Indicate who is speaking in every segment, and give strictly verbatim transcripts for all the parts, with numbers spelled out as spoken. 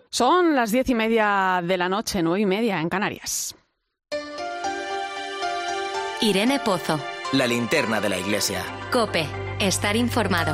Speaker 1: Son las diez y media de la noche, nueve y media en Canarias.
Speaker 2: Irene Pozo.
Speaker 3: La linterna de la Iglesia.
Speaker 2: COPE. Estar informado.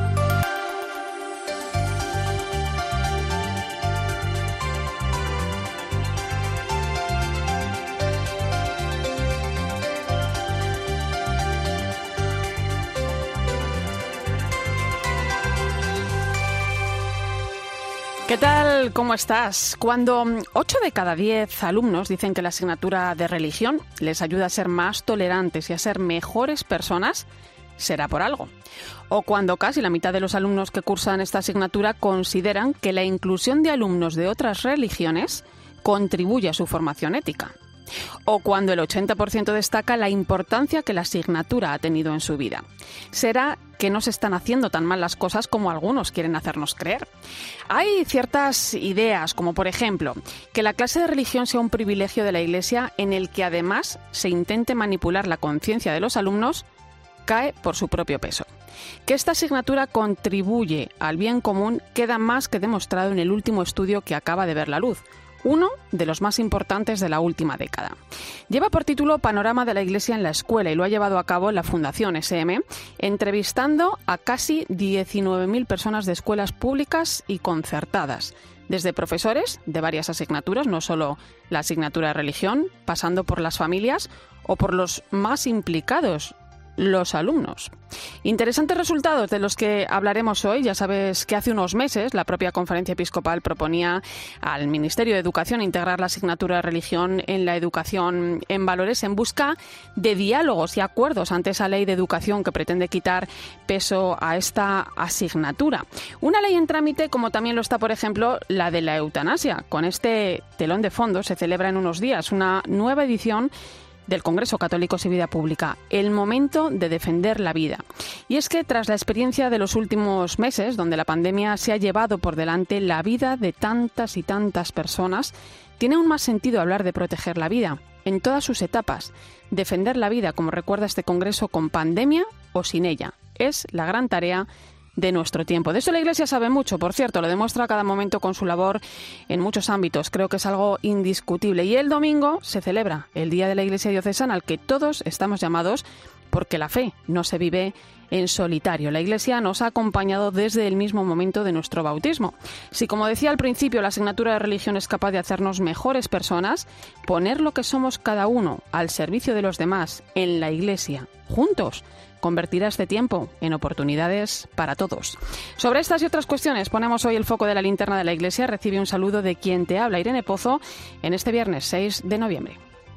Speaker 1: ¿Qué tal? ¿Cómo estás? Cuando ocho de cada diez alumnos dicen que la asignatura de religión les ayuda a ser más tolerantes y a ser mejores personas, será por algo. O cuando casi la mitad de los alumnos que cursan esta asignatura consideran que la inclusión de alumnos de otras religiones contribuye a su formación ética. O cuando el ochenta por ciento destaca la importancia que la asignatura ha tenido en su vida. Será que no se están haciendo tan mal las cosas como algunos quieren hacernos creer. Hay ciertas ideas, como por ejemplo, que la clase de religión sea un privilegio de la Iglesia en el que además se intente manipular la conciencia de los alumnos, cae por su propio peso. Que esta asignatura contribuye al bien común queda más que demostrado en el último estudio que acaba de ver la luz, uno de los más importantes de la última década. Lleva por título Panorama de la Iglesia en la Escuela y lo ha llevado a cabo la Fundación S M, entrevistando a casi diecinueve mil personas de escuelas públicas y concertadas, desde profesores de varias asignaturas, no solo la asignatura de religión, pasando por las familias o por los más implicados, los alumnos. Interesantes resultados de los que hablaremos hoy. Ya sabes que hace unos meses la propia Conferencia Episcopal proponía al Ministerio de Educación integrar la asignatura de religión en la educación en valores en busca de diálogos y acuerdos ante esa ley de educación que pretende quitar peso a esta asignatura. Una ley en trámite, como también lo está, por ejemplo, la de la eutanasia. Con este telón de fondo se celebra en unos días una nueva edición del Congreso Católicos y Vida Pública, el momento de defender la vida. Y es que tras la experiencia de los últimos meses, donde la pandemia se ha llevado por delante la vida de tantas y tantas personas, tiene aún más sentido hablar de proteger la vida, en todas sus etapas. Defender la vida, como recuerda este Congreso, con pandemia o sin ella, es la gran tarea de nuestro tiempo. De eso la Iglesia sabe mucho, por cierto, lo demuestra a cada momento con su labor en muchos ámbitos. Creo que es algo indiscutible. Y el domingo se celebra el Día de la Iglesia Diocesana, al que todos estamos llamados, porque la fe no se vive en solitario. La Iglesia nos ha acompañado desde el mismo momento de nuestro bautismo. Si, como decía al principio, la asignatura de religión es capaz de hacernos mejores personas, poner lo que somos cada uno al servicio de los demás en la Iglesia, juntos, convertirá este tiempo en oportunidades para todos. Sobre estas y otras cuestiones ponemos hoy el foco de la linterna de la Iglesia. Recibe un saludo de quien te habla, Irene Pozo, en este viernes seis de noviembre.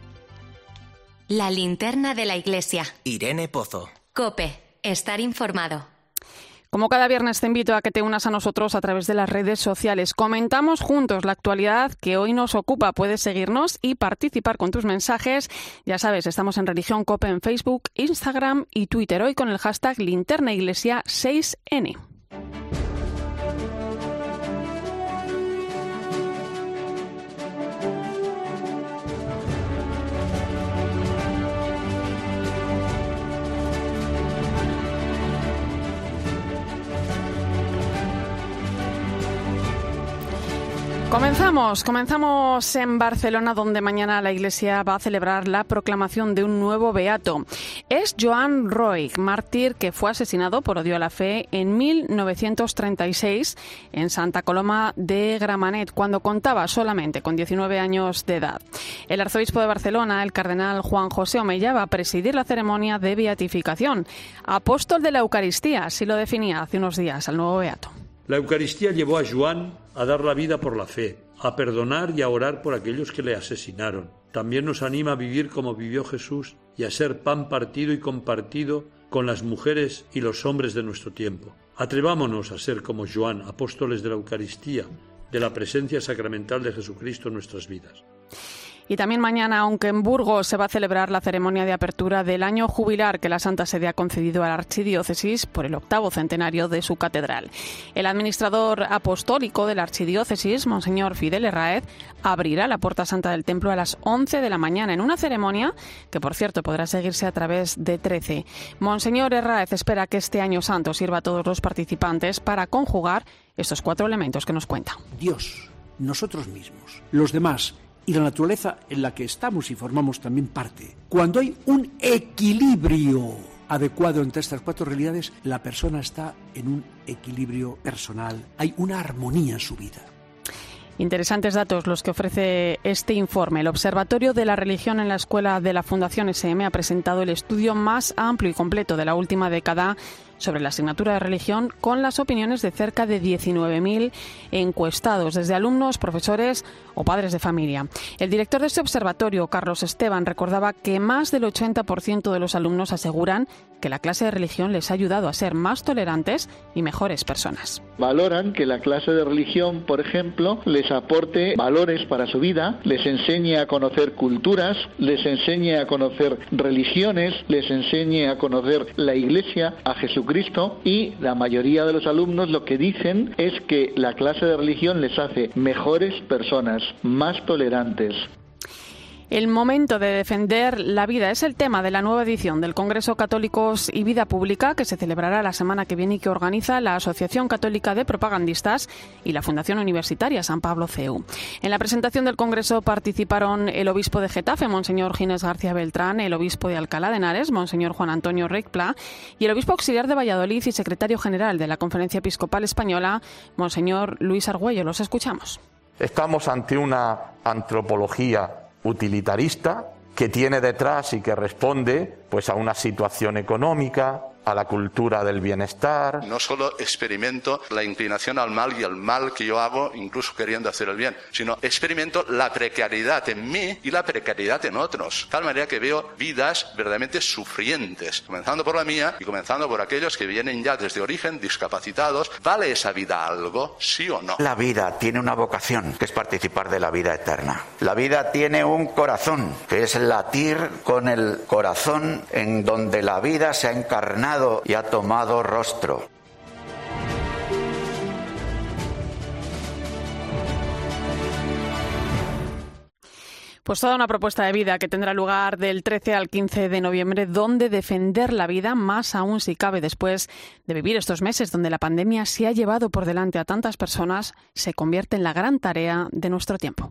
Speaker 2: La linterna de la Iglesia.
Speaker 3: Irene Pozo.
Speaker 2: COPE. Estar informado.
Speaker 1: Como cada viernes te invito a que te unas a nosotros a través de las redes sociales. Comentamos juntos la actualidad que hoy nos ocupa. Puedes seguirnos y participar con tus mensajes. Ya sabes, estamos en Religión COPE en Facebook, Instagram y Twitter. Hoy con el hashtag Linterna Iglesia seis ene. Comenzamos, comenzamos en Barcelona, donde mañana la Iglesia va a celebrar la proclamación de un nuevo beato. Es Joan Roig, mártir que fue asesinado por odio a la fe en mil novecientos treinta y seis en Santa Coloma de Gramenet, cuando contaba solamente con diecinueve años de edad. El arzobispo de Barcelona, el cardenal Juan José Omeya, va a presidir la ceremonia de beatificación. Apóstol de la Eucaristía, así lo definía hace unos días al nuevo beato.
Speaker 4: La Eucaristía llevó a Joan a dar la vida por la fe, a perdonar y a orar por aquellos que le asesinaron. También nos anima a vivir como vivió Jesús y a ser pan partido y compartido con las mujeres y los hombres de nuestro tiempo. Atrevámonos a ser como Joan, apóstoles de la Eucaristía, de la presencia sacramental de Jesucristo en nuestras vidas.
Speaker 1: Y también mañana, aunque en Burgos, se va a celebrar la ceremonia de apertura del año jubilar que la Santa Sede ha concedido a la Archidiócesis por el octavo centenario de su catedral. El administrador apostólico de la Archidiócesis, Monseñor Fidel Herráez, abrirá la Puerta Santa del Templo a las once de la mañana en una ceremonia que, por cierto, podrá seguirse a través de trece. Monseñor Herráez espera que este año santo sirva a todos los participantes para conjugar estos cuatro elementos que nos cuenta.
Speaker 5: Dios nosotros mismos, los demás y la naturaleza en la que estamos y formamos también parte. Cuando hay un equilibrio adecuado entre estas cuatro realidades, la persona está en un equilibrio personal, hay una armonía en su vida.
Speaker 1: Interesantes datos los que ofrece este informe. El Observatorio de la Religión en la Escuela de la Fundación S M ha presentado el estudio más amplio y completo de la última década sobre la asignatura de religión, con las opiniones de cerca de diecinueve mil encuestados, desde alumnos, profesores o padres de familia. El director de este observatorio, Carlos Esteban, recordaba que más del ochenta por ciento de los alumnos aseguran que la clase de religión les ha ayudado a ser más tolerantes y mejores personas.
Speaker 6: Valoran que la clase de religión, por ejemplo, les aporte valores para su vida, les enseñe a conocer culturas, les enseñe a conocer religiones, les enseñe a conocer la Iglesia, a Jesucristo, y la mayoría de los alumnos lo que dicen es que la clase de religión les hace mejores personas, más tolerantes.
Speaker 1: El momento de defender la vida es el tema de la nueva edición del Congreso Católicos y Vida Pública, que se celebrará la semana que viene y que organiza la Asociación Católica de Propagandistas y la Fundación Universitaria San Pablo C E U. En la presentación del Congreso participaron el obispo de Getafe, Monseñor Ginés García Beltrán, el obispo de Alcalá de Henares, Monseñor Juan Antonio Recpla, y el obispo auxiliar de Valladolid y secretario general de la Conferencia Episcopal Española, Monseñor Luis Argüello. Los escuchamos.
Speaker 7: Estamos ante una antropología utilitarista que tiene detrás y que responde pues a una situación económica, a la cultura del bienestar.
Speaker 8: No solo experimento la inclinación al mal y el mal que yo hago, incluso queriendo hacer el bien, sino experimento la precariedad en mí y la precariedad en otros. De tal manera que veo vidas verdaderamente sufrientes, comenzando por la mía y comenzando por aquellos que vienen ya desde origen discapacitados. ¿Vale esa vida algo, sí o no?
Speaker 9: La vida tiene una vocación, que es participar de la vida eterna. La vida tiene un corazón, que es latir con el corazón en donde la vida se ha encarnado y ha tomado rostro.
Speaker 1: Pues toda una propuesta de vida que tendrá lugar del trece al quince de noviembre, donde defender la vida, más aún si cabe después de vivir estos meses donde la pandemia se ha llevado por delante a tantas personas, se convierte en la gran tarea de nuestro tiempo.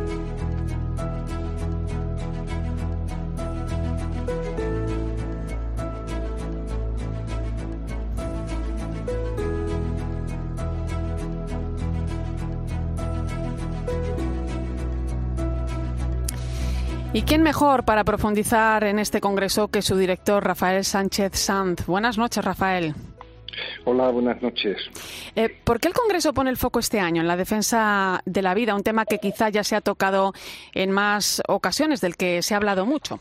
Speaker 1: ¿Y quién mejor para profundizar en este congreso que su director, Rafael Sánchez Sanz? Buenas noches, Rafael.
Speaker 10: Hola, buenas noches.
Speaker 1: Eh, ¿Por qué el Congreso pone el foco este año en la defensa de la vida, un tema que quizá ya se ha tocado en más ocasiones, del que se ha hablado mucho?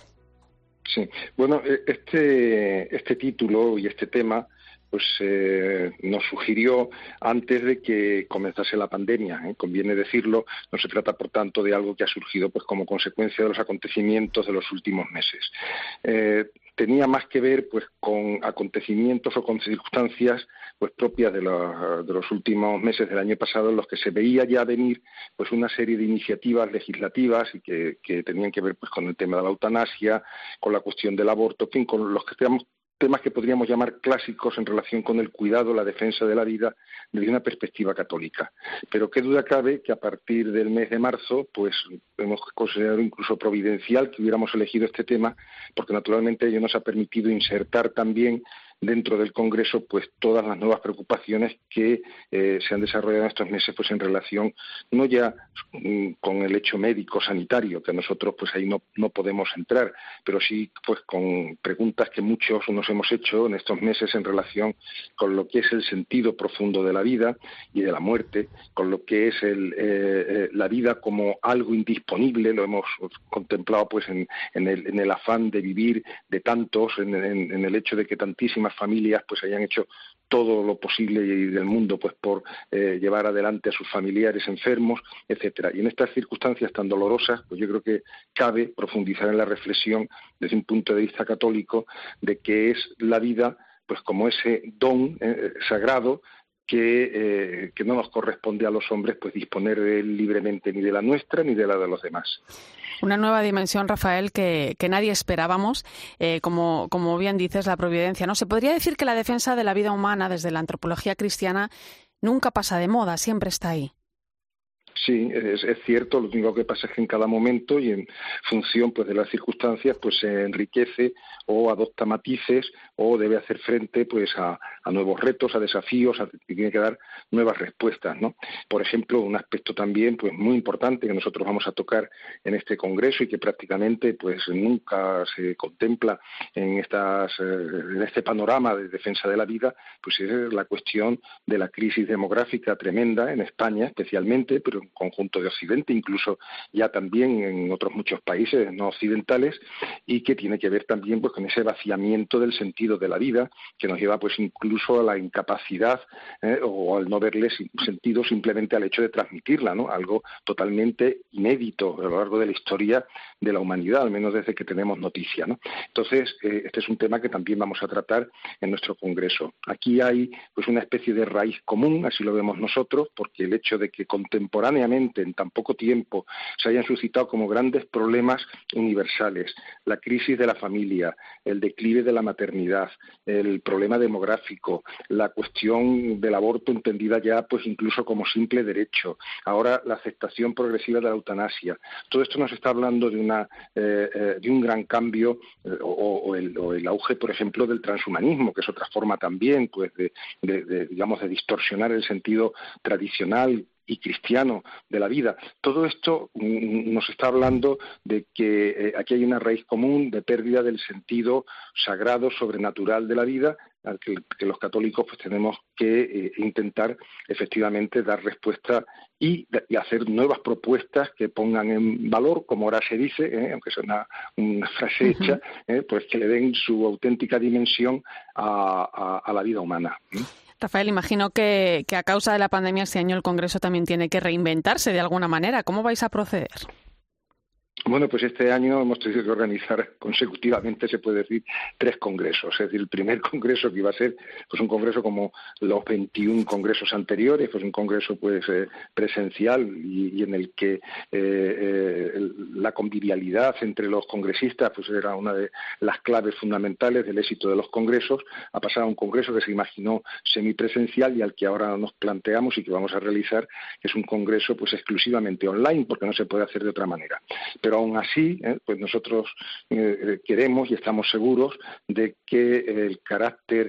Speaker 10: Sí, bueno, este, este título y este tema pues eh, nos sugirió antes de que comenzase la pandemia, ¿eh? Conviene decirlo, no se trata por tanto de algo que ha surgido pues como consecuencia de los acontecimientos de los últimos meses. Eh, tenía más que ver pues con acontecimientos o con circunstancias pues propias de, la, de los últimos meses del año pasado, en los que se veía ya venir pues una serie de iniciativas legislativas y que, que tenían que ver pues con el tema de la eutanasia, con la cuestión del aborto, en fin, con los que teníamos temas que podríamos llamar clásicos en relación con el cuidado, la defensa de la vida desde una perspectiva católica. Pero qué duda cabe que a partir del mes de marzo, pues hemos considerado incluso providencial que hubiéramos elegido este tema, porque naturalmente ello nos ha permitido insertar también dentro del Congreso pues todas las nuevas preocupaciones que eh, se han desarrollado en estos meses pues en relación no ya mm, con el hecho médico sanitario, que nosotros pues ahí no, no podemos entrar, pero sí pues con preguntas que muchos nos hemos hecho en estos meses en relación con lo que es el sentido profundo de la vida y de la muerte, con lo que es el, eh, eh, la vida como algo indisponible. Lo hemos contemplado pues en, en, el, en el afán de vivir de tantos, en, en, en el hecho de que tantísimas familias pues hayan hecho todo lo posible y del mundo pues por eh, llevar adelante a sus familiares enfermos, etcétera. Y en estas circunstancias tan dolorosas, pues yo creo que cabe profundizar en la reflexión desde un punto de vista católico de que es la vida pues como ese don eh, sagrado que, eh, que no nos corresponde a los hombres pues disponer de él libremente, ni de la nuestra ni de la de los demás.
Speaker 1: Una nueva dimensión, Rafael, que, que nadie esperábamos, eh, como, como bien dices, la providencia, ¿no? Se podría decir que la defensa de la vida humana desde la antropología cristiana nunca pasa de moda, siempre está ahí.
Speaker 10: Sí, es, es cierto. Lo único que pasa es que en cada momento y en función pues de las circunstancias pues se enriquece o adopta matices o debe hacer frente pues a, a nuevos retos, a desafíos, a, y tiene que dar nuevas respuestas, ¿no? Por ejemplo, un aspecto también pues muy importante que nosotros vamos a tocar en este congreso y que prácticamente pues nunca se contempla en estas en este panorama de defensa de la vida, pues es la cuestión de la crisis demográfica tremenda en España especialmente, pero en conjunto de Occidente, incluso ya también en otros muchos países no occidentales, y que tiene que ver también pues con ese vaciamiento del sentido de la vida que nos lleva pues incluso a la incapacidad eh, o al no verle sentido simplemente al hecho de transmitirla, ¿no? Algo totalmente inédito a lo largo de la historia de la humanidad, al menos desde que tenemos noticia, ¿no? Entonces, eh, este es un tema que también vamos a tratar en nuestro congreso. Aquí hay pues una especie de raíz común, así lo vemos nosotros, porque el hecho de que contemporáneamente en tan poco tiempo se hayan suscitado como grandes problemas universales, la crisis de la familia, el declive de la maternidad, el problema demográfico, la cuestión del aborto entendida ya pues incluso como simple derecho, ahora la aceptación progresiva de la eutanasia. Todo esto nos está hablando de una eh, eh, de un gran cambio eh, o, o, el, o el auge, por ejemplo, del transhumanismo, que es otra forma también pues de, de, de digamos de distorsionar el sentido tradicional y cristiano de la vida. Todo esto nos está hablando de que eh, aquí hay una raíz común de pérdida del sentido sagrado, sobrenatural de la vida, al que, que los católicos pues tenemos que eh, intentar efectivamente dar respuesta y, y hacer nuevas propuestas que pongan en valor, como ahora se dice, eh, aunque sea una, una frase hecha, uh-huh. eh, pues que le den su auténtica dimensión a, a, a la vida humana. ¿eh?
Speaker 1: Rafael, imagino que, que a causa de la pandemia este año el Congreso también tiene que reinventarse de alguna manera. ¿Cómo vais a proceder?
Speaker 10: Bueno, pues este año hemos tenido que organizar consecutivamente, se puede decir, tres congresos. Es decir, el primer congreso que iba a ser pues un congreso como los veintiún congresos anteriores, pues un congreso pues eh, presencial y, y en el que eh, eh, el, la convivialidad entre los congresistas pues era una de las claves fundamentales del éxito de los congresos, a pasar a un congreso que se imaginó semipresencial y al que ahora nos planteamos y que vamos a realizar, que es un congreso pues exclusivamente online, porque no se puede hacer de otra manera. Pero aún así, eh, pues nosotros eh, queremos y estamos seguros de que el carácter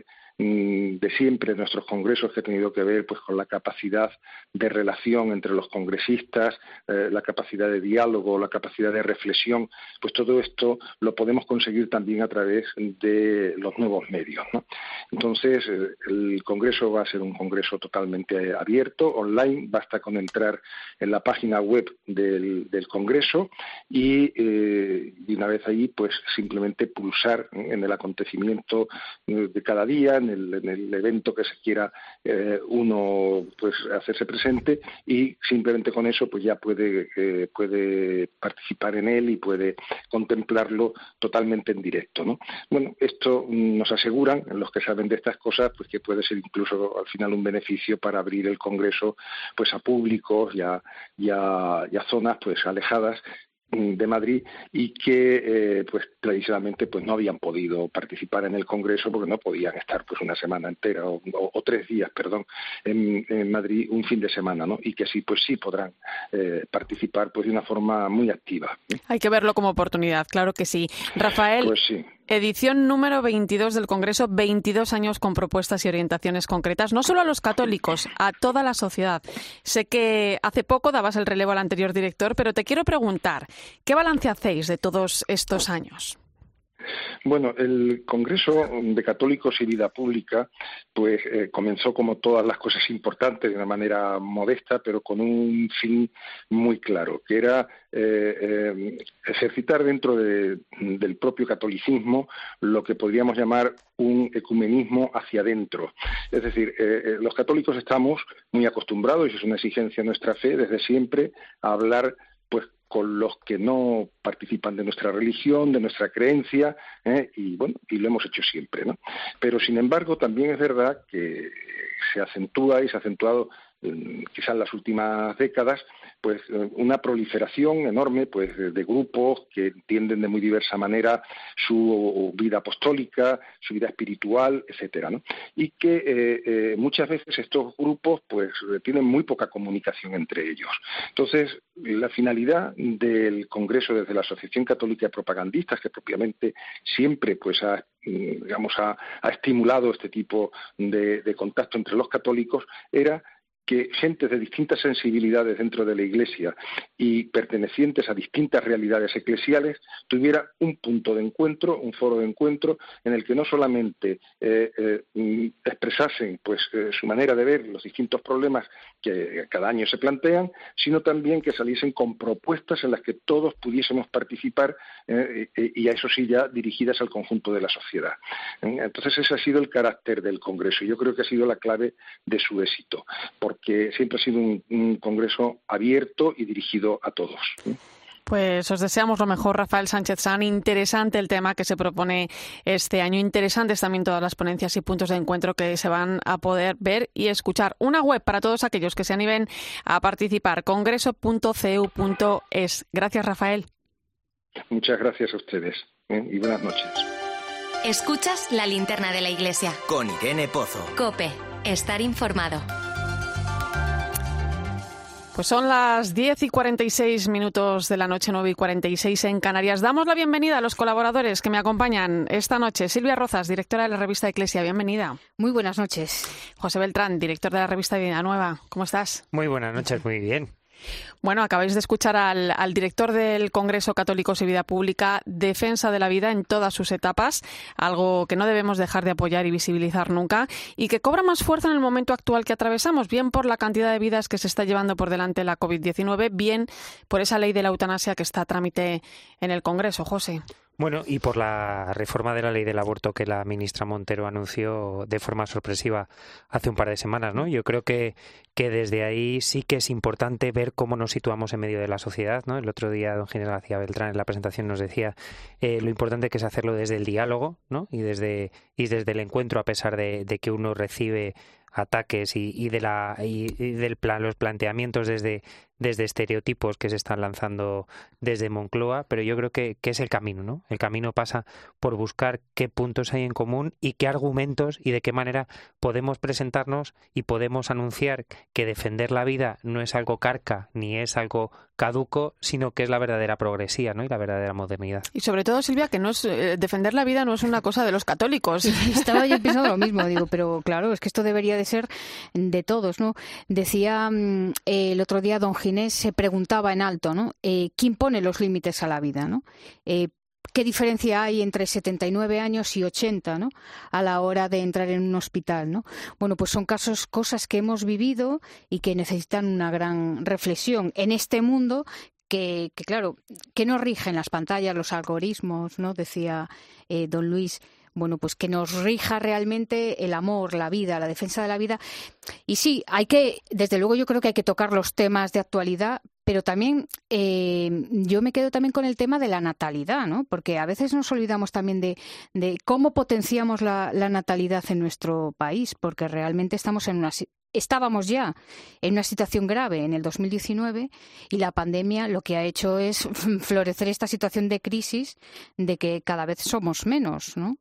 Speaker 10: de siempre en nuestros congresos que ha tenido que ver pues con la capacidad de relación entre los congresistas, eh, la capacidad de diálogo, la capacidad de reflexión, pues todo esto lo podemos conseguir también a través de los nuevos medios, ¿no? Entonces, eh, el congreso va a ser un congreso totalmente abierto, online, basta con entrar en la página web del, del congreso y, eh, y una vez ahí, pues simplemente pulsar en el acontecimiento de cada día, En el, en el evento que se quiera eh, uno pues hacerse presente, y simplemente con eso pues ya puede eh, puede participar en él y puede contemplarlo totalmente en directo, ¿no? Bueno, esto nos aseguran los que saben de estas cosas pues que puede ser incluso al final un beneficio para abrir el congreso pues a públicos y a, y a, y a zonas pues alejadas de Madrid y que eh, pues precisamente pues no habían podido participar en el Congreso porque no podían estar pues una semana entera o, o, o tres días, perdón, en, en Madrid un fin de semana, ¿no? Y que sí pues sí podrán eh, participar pues de una forma muy activa, ¿eh?
Speaker 1: Hay que verlo como oportunidad, claro que sí. Rafael,
Speaker 10: pues sí.
Speaker 1: Edición número veintidós del Congreso, veintidós años con propuestas y orientaciones concretas, no solo a los católicos, a toda la sociedad. Sé que hace poco dabas el relevo al anterior director, pero te quiero preguntar, ¿qué balance hacéis de todos estos años?
Speaker 10: Bueno, el Congreso de Católicos y Vida Pública pues eh, comenzó como todas las cosas importantes de una manera modesta, pero con un fin muy claro, que era eh, eh, ejercitar dentro de, del propio catolicismo lo que podríamos llamar un ecumenismo hacia adentro. Es decir, eh, los católicos estamos muy acostumbrados, y es una exigencia de nuestra fe desde siempre, a hablar pues con los que no participan de nuestra religión, de nuestra creencia, ¿eh? y bueno, y lo hemos hecho siempre, ¿no? Pero sin embargo también es verdad que se acentúa y se ha acentuado quizás en las últimas décadas, pues una proliferación enorme pues de grupos que entienden de muy diversa manera su vida apostólica, su vida espiritual, etcétera, ¿no? Y que eh, eh, muchas veces estos grupos pues tienen muy poca comunicación entre ellos. Entonces, la finalidad del Congreso desde la Asociación Católica de Propagandistas, que propiamente siempre pues ha digamos ha, ha estimulado este tipo de, de contacto entre los católicos, era que gente de distintas sensibilidades dentro de la Iglesia y pertenecientes a distintas realidades eclesiales tuviera un punto de encuentro, un foro de encuentro en el que no solamente eh, eh, expresasen pues eh, su manera de ver los distintos problemas que cada año se plantean, sino también que saliesen con propuestas en las que todos pudiésemos participar eh, y a eso sí ya dirigidas al conjunto de la sociedad. Entonces ese ha sido el carácter del Congreso y yo creo que ha sido la clave de su éxito, porque que siempre ha sido un, un congreso abierto y dirigido a todos.
Speaker 1: Pues os deseamos lo mejor, Rafael Sánchez San. Interesante el tema que se propone este año. Interesantes también todas las ponencias y puntos de encuentro que se van a poder ver y escuchar. Una web para todos aquellos que se animen a participar, congreso punto c e u punto es. Gracias, Rafael.
Speaker 10: Muchas gracias a ustedes ¿eh? y buenas noches.
Speaker 2: Escuchas La Linterna de la Iglesia.
Speaker 3: Con Irene Pozo.
Speaker 2: COPE. Estar informado.
Speaker 1: Pues son las diez y cuarenta y seis minutos de la noche, nueve y cuarenta y seis en Canarias. Damos la bienvenida a los colaboradores que me acompañan esta noche. Silvia Rozas, directora de la revista Eclesia, bienvenida.
Speaker 11: Muy buenas noches.
Speaker 1: José Beltrán, director de la revista Vida Nueva, ¿cómo estás?
Speaker 12: Muy buenas noches, muy bien.
Speaker 1: Bueno, acabáis de escuchar al, al director del Congreso Católicos y Vida Pública, defensa de la vida en todas sus etapas, algo que no debemos dejar de apoyar y visibilizar nunca, y que cobra más fuerza en el momento actual que atravesamos, bien por la cantidad de vidas que se está llevando por delante la covid diecinueve, bien por esa ley de la eutanasia que está a trámite en el Congreso. José.
Speaker 12: Bueno, y por la reforma de la ley del aborto que la ministra Montero anunció de forma sorpresiva hace un par de semanas, ¿no? Yo creo que, que desde ahí sí que es importante ver cómo nos situamos en medio de la sociedad, ¿no? El otro día don Ginés García Beltrán en la presentación nos decía eh, lo importante que es hacerlo desde el diálogo, ¿no? Y desde, y desde el encuentro, a pesar de, de que uno recibe ataques y, y de la y, y del plan, los planteamientos desde desde estereotipos que se están lanzando desde Moncloa, pero yo creo que, que es el camino, ¿no? El camino pasa por buscar qué puntos hay en común y qué argumentos y de qué manera podemos presentarnos y podemos anunciar que defender la vida no es algo carca ni es algo caduco, sino que es la verdadera progresía, ¿no? Y la verdadera modernidad.
Speaker 1: Y sobre todo, Silvia, que no es eh, defender la vida no es una cosa de los católicos.
Speaker 11: Estaba yo pensando lo mismo, digo, pero claro, es que esto debería de ser de todos, ¿no? Decía eh, el otro día don Ginés, se preguntaba en alto, ¿no? Eh, ¿Quién pone los límites a la vida, ¿no? Eh, ¿Qué diferencia hay entre setenta y nueve años y ochenta, ¿no? A la hora de entrar en un hospital, ¿no? Bueno, pues son casos, cosas que hemos vivido y que necesitan una gran reflexión en este mundo que, que claro, que nos rigen las pantallas, los algoritmos, ¿no? Decía eh, don Luis. Bueno, pues que nos rija realmente el amor, la vida, la defensa de la vida. Y sí, hay que, desde luego yo creo que hay que tocar los temas de actualidad, pero también eh, yo me quedo también con el tema de la natalidad, ¿no? Porque a veces nos olvidamos también de, de cómo potenciamos la, la natalidad en nuestro país, porque realmente estamos en una estábamos ya en una situación grave en el dos mil diecinueve y la pandemia lo que ha hecho es florecer esta situación de crisis de que cada vez somos menos, ¿no?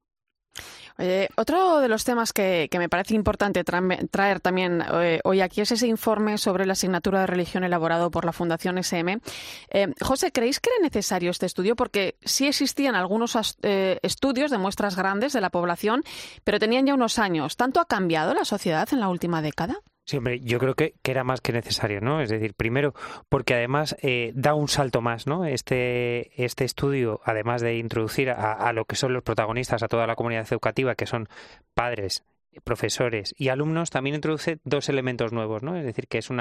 Speaker 1: Eh, otro de los temas que, que me parece importante tra- traer también eh, hoy aquí es ese informe sobre la asignatura de religión elaborado por la Fundación S M. Eh, José, ¿creéis que era necesario este estudio? Porque sí existían algunos eh, estudios de muestras grandes de la población, pero tenían ya unos años. ¿Tanto ha cambiado la sociedad en la última década?
Speaker 12: Sí, hombre, yo creo que, que era más que necesario, ¿no? Es decir, primero, porque además eh, da un salto más, ¿no? Este, este estudio, además de introducir a, a lo que son los protagonistas, a toda la comunidad educativa, que son padres, profesores y alumnos, también introduce dos elementos nuevos, ¿no? Es decir, que es una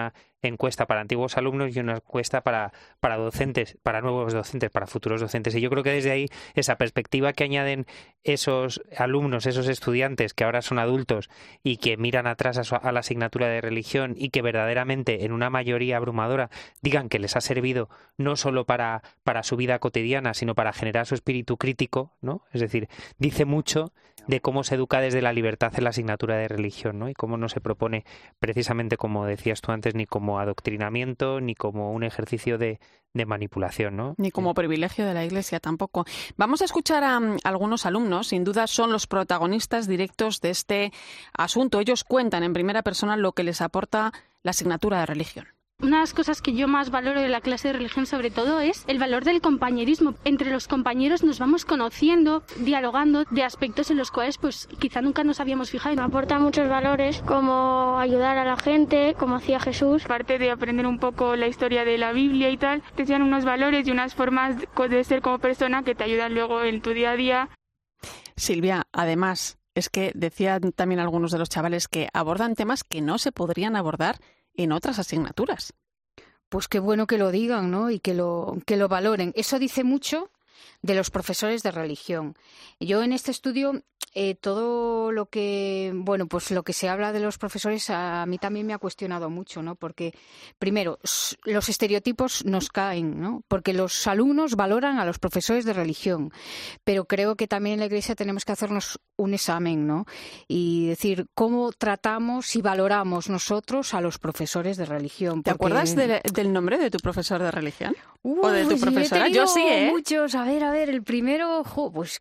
Speaker 12: encuesta para antiguos alumnos y una encuesta para, para docentes, para nuevos docentes, para futuros docentes. Y yo creo que desde ahí esa perspectiva que añaden esos alumnos, esos estudiantes que ahora son adultos y que miran atrás a, su, a la asignatura de religión y que verdaderamente en una mayoría abrumadora digan que les ha servido no solo para, para su vida cotidiana, sino para generar su espíritu crítico, ¿no? Es decir, dice mucho de cómo se educa desde la libertad en la asignatura de religión, ¿no? Y cómo no se propone precisamente, como decías tú antes, ni como adoctrinamiento, ni como un ejercicio de, de manipulación, ¿no?
Speaker 1: Ni como privilegio de la Iglesia tampoco. Vamos a escuchar a, a algunos alumnos, sin duda son los protagonistas directos de este asunto. Ellos cuentan en primera persona lo que les aporta la asignatura de religión.
Speaker 13: Una de las cosas que yo más valoro de la clase de religión sobre todo es el valor del compañerismo. Entre los compañeros nos vamos conociendo, dialogando de aspectos en los cuales pues quizá nunca nos habíamos fijado.
Speaker 14: Me aporta muchos valores como ayudar a la gente, como hacía Jesús.
Speaker 15: Aparte de aprender un poco la historia de la Biblia y tal, te enseñan unos valores y unas formas de ser como persona que te ayudan luego en tu día a día.
Speaker 1: Silvia, además, es que decían también algunos de los chavales que abordan temas que no se podrían abordar en otras asignaturas.
Speaker 11: Pues qué bueno que lo digan, ¿no? Y que lo, que lo valoren. Eso dice mucho de los profesores de religión. Yo en este estudio, eh, todo lo que, bueno, pues lo que se habla de los profesores a mí también me ha cuestionado mucho, ¿no? Porque, primero, los estereotipos nos caen, ¿no? Porque los alumnos valoran a los profesores de religión, pero creo que también en la Iglesia tenemos que hacernos un examen, ¿no? Y decir cómo tratamos y valoramos nosotros a los profesores de religión.
Speaker 1: Porque... ¿Te acuerdas de, del nombre de tu profesor de religión? Uh, ¿O de tu profesora?
Speaker 11: Yo,
Speaker 1: yo sí, ¿eh?
Speaker 11: Muchos. A ver, a ver, el primero, jo, pues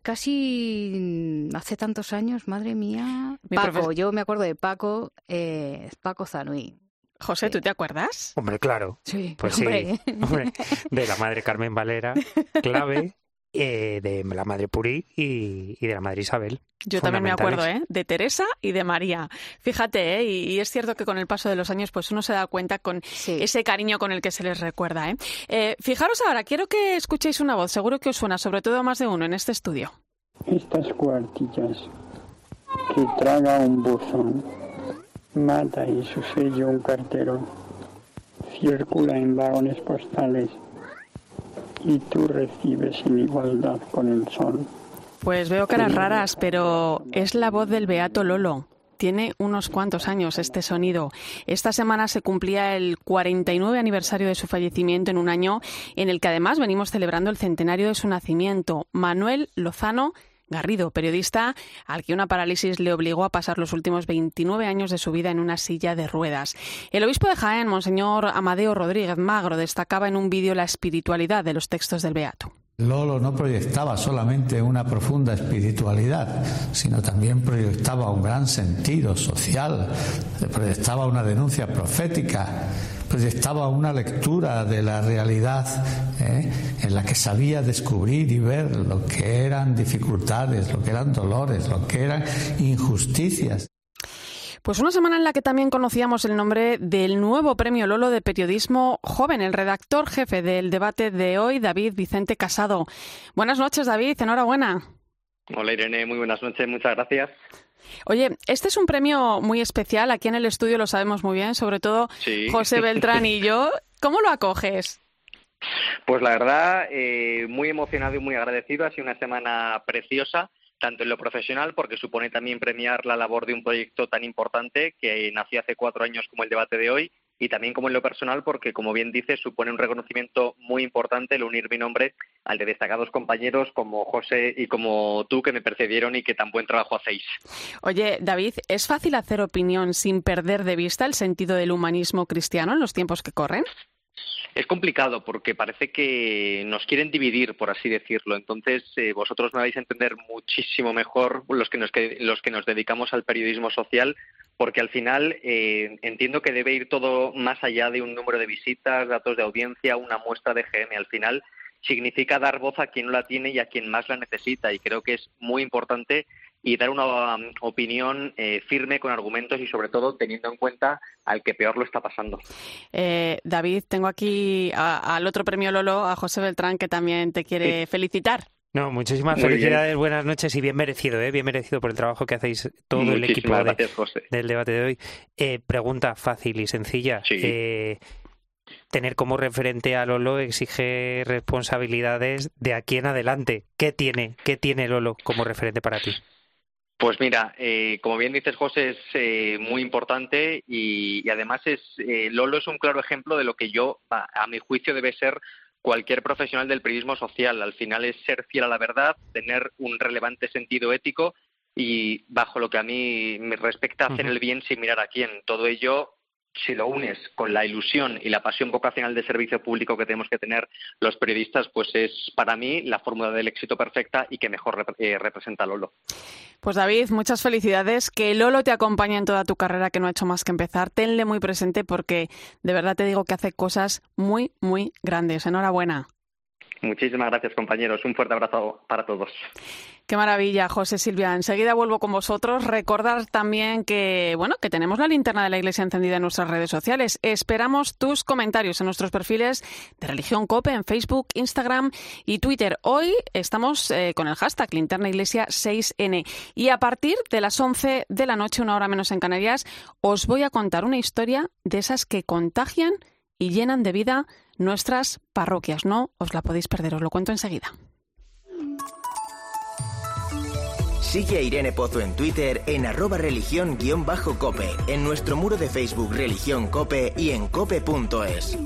Speaker 11: casi hace tantos años, madre mía. Mi Paco, profes... yo me acuerdo de Paco, eh, Paco Zanuy.
Speaker 1: José,
Speaker 11: sí.
Speaker 1: ¿tú te acuerdas?
Speaker 12: Hombre, claro.
Speaker 11: Sí,
Speaker 12: pues
Speaker 11: hombre.
Speaker 12: sí. Hombre, de la madre Carmen Valera, clave. Eh, de la madre Purí y, y de la madre Isabel.
Speaker 1: Yo también me acuerdo, ¿eh? De Teresa y de María. Fíjate, ¿eh? Y, y es cierto que con el paso de los años pues uno se da cuenta con sí. ese cariño con el que se les recuerda, ¿eh? Eh, fijaros ahora, quiero que escuchéis una voz, seguro que os suena, sobre todo a más de uno en este estudio.
Speaker 16: Estas cuartillas que traga un buzón, mata y su sello un cartero, circula en vagones postales y tú recibes en igualdad con el sol.
Speaker 1: Pues veo caras raras, pero es la voz del beato Lolo. Tiene unos cuantos años este sonido. Esta semana se cumplía el cuarenta y nueve aniversario de su fallecimiento en un año en el que además venimos celebrando el centenario de su nacimiento. Manuel Lozano Garrido, periodista al que una parálisis le obligó a pasar los últimos veintinueve años de su vida en una silla de ruedas. El obispo de Jaén, Monseñor Amadeo Rodríguez Magro, destacaba en un vídeo la espiritualidad de los textos del beato.
Speaker 17: Lolo no proyectaba solamente una profunda espiritualidad, sino también proyectaba un gran sentido social, proyectaba una denuncia profética, proyectaba una lectura de la realidad ¿eh? en la que sabía descubrir y ver lo que eran dificultades, lo que eran dolores, lo que eran injusticias.
Speaker 1: Pues una semana en la que también conocíamos el nombre del nuevo Premio Lolo de Periodismo Joven, el redactor jefe del debate de hoy, David Vicente Casado. Buenas noches, David, enhorabuena.
Speaker 18: Hola, Irene, muy buenas noches, muchas gracias.
Speaker 1: Oye, este es un premio muy especial, aquí en el estudio lo sabemos muy bien, sobre todo sí. José Beltrán y yo. ¿Cómo lo acoges?
Speaker 18: Pues la verdad, eh, muy emocionado y muy agradecido, ha sido una semana preciosa, tanto en lo profesional, porque supone también premiar la labor de un proyecto tan importante que nació hace cuatro años como el debate de hoy, y también como en lo personal, porque, como bien dices, supone un reconocimiento muy importante el unir mi nombre al de destacados compañeros como José y como tú, que me precedieron y que tan buen trabajo hacéis.
Speaker 1: Oye, David, ¿es fácil hacer opinión sin perder de vista el sentido del humanismo cristiano en los tiempos que corren?
Speaker 18: Es complicado porque parece que nos quieren dividir, por así decirlo. Entonces, eh, vosotros me vais a entender muchísimo mejor los que nos, que, los que nos dedicamos al periodismo social, porque al final eh, entiendo que debe ir todo más allá de un número de visitas, datos de audiencia, una muestra de G M. Al final significa dar voz a quien no la tiene y a quien más la necesita, y creo que es muy importante y dar una um, opinión eh, firme, con argumentos y, sobre todo, teniendo en cuenta al que peor lo está pasando.
Speaker 1: Eh, David, tengo aquí a, al otro premio Lolo, a José Beltrán, que también te quiere sí. felicitar.
Speaker 12: No, muchísimas
Speaker 18: Muy
Speaker 12: felicidades,
Speaker 18: bien.
Speaker 12: buenas noches y bien merecido, ¿eh? Bien merecido por el trabajo que hacéis todo el
Speaker 18: Muchísimas
Speaker 12: equipo de,
Speaker 18: gracias, José.
Speaker 12: del debate de hoy. Eh, pregunta fácil y sencilla.
Speaker 18: Sí.
Speaker 12: Eh, tener como referente a Lolo exige responsabilidades de aquí en adelante. ¿Qué tiene, qué tiene Lolo como referente para ti?
Speaker 18: Pues mira, eh, como bien dices, José, es eh, muy importante y, y además es eh, Lolo es un claro ejemplo de lo que yo, a, a mi juicio, debe ser cualquier profesional del periodismo social. Al final es ser fiel a la verdad, tener un relevante sentido ético y, bajo lo que a mí me respecta, hacer el bien sin mirar a quién. Todo ello, si lo unes con la ilusión y la pasión vocacional de servicio público que tenemos que tener los periodistas, pues es para mí la fórmula del éxito perfecta y que mejor rep- eh, representa a Lolo.
Speaker 1: Pues David, muchas felicidades. Que Lolo te acompañe en toda tu carrera, que no ha hecho más que empezar. Tenle muy presente porque de verdad te digo que hace cosas muy, muy grandes. Enhorabuena.
Speaker 18: Muchísimas gracias, compañeros. Un fuerte abrazo para todos.
Speaker 1: Qué maravilla, José Silvia. Enseguida vuelvo con vosotros. Recordad también que, bueno, que tenemos la linterna de la Iglesia encendida en nuestras redes sociales. Esperamos tus comentarios en nuestros perfiles de Religión COPE en Facebook, Instagram y Twitter. Hoy estamos eh, con el hashtag Linterna Iglesia seis ene y a partir de las once de la noche, una hora menos en Canarias, os voy a contar una historia de esas que contagian y llenan de vida nuestras parroquias. No os la podéis perder, os lo cuento enseguida.
Speaker 3: Sigue a Irene Pozo en Twitter en arroba religión-cope, en nuestro muro de Facebook Religión Cope y en cope punto es.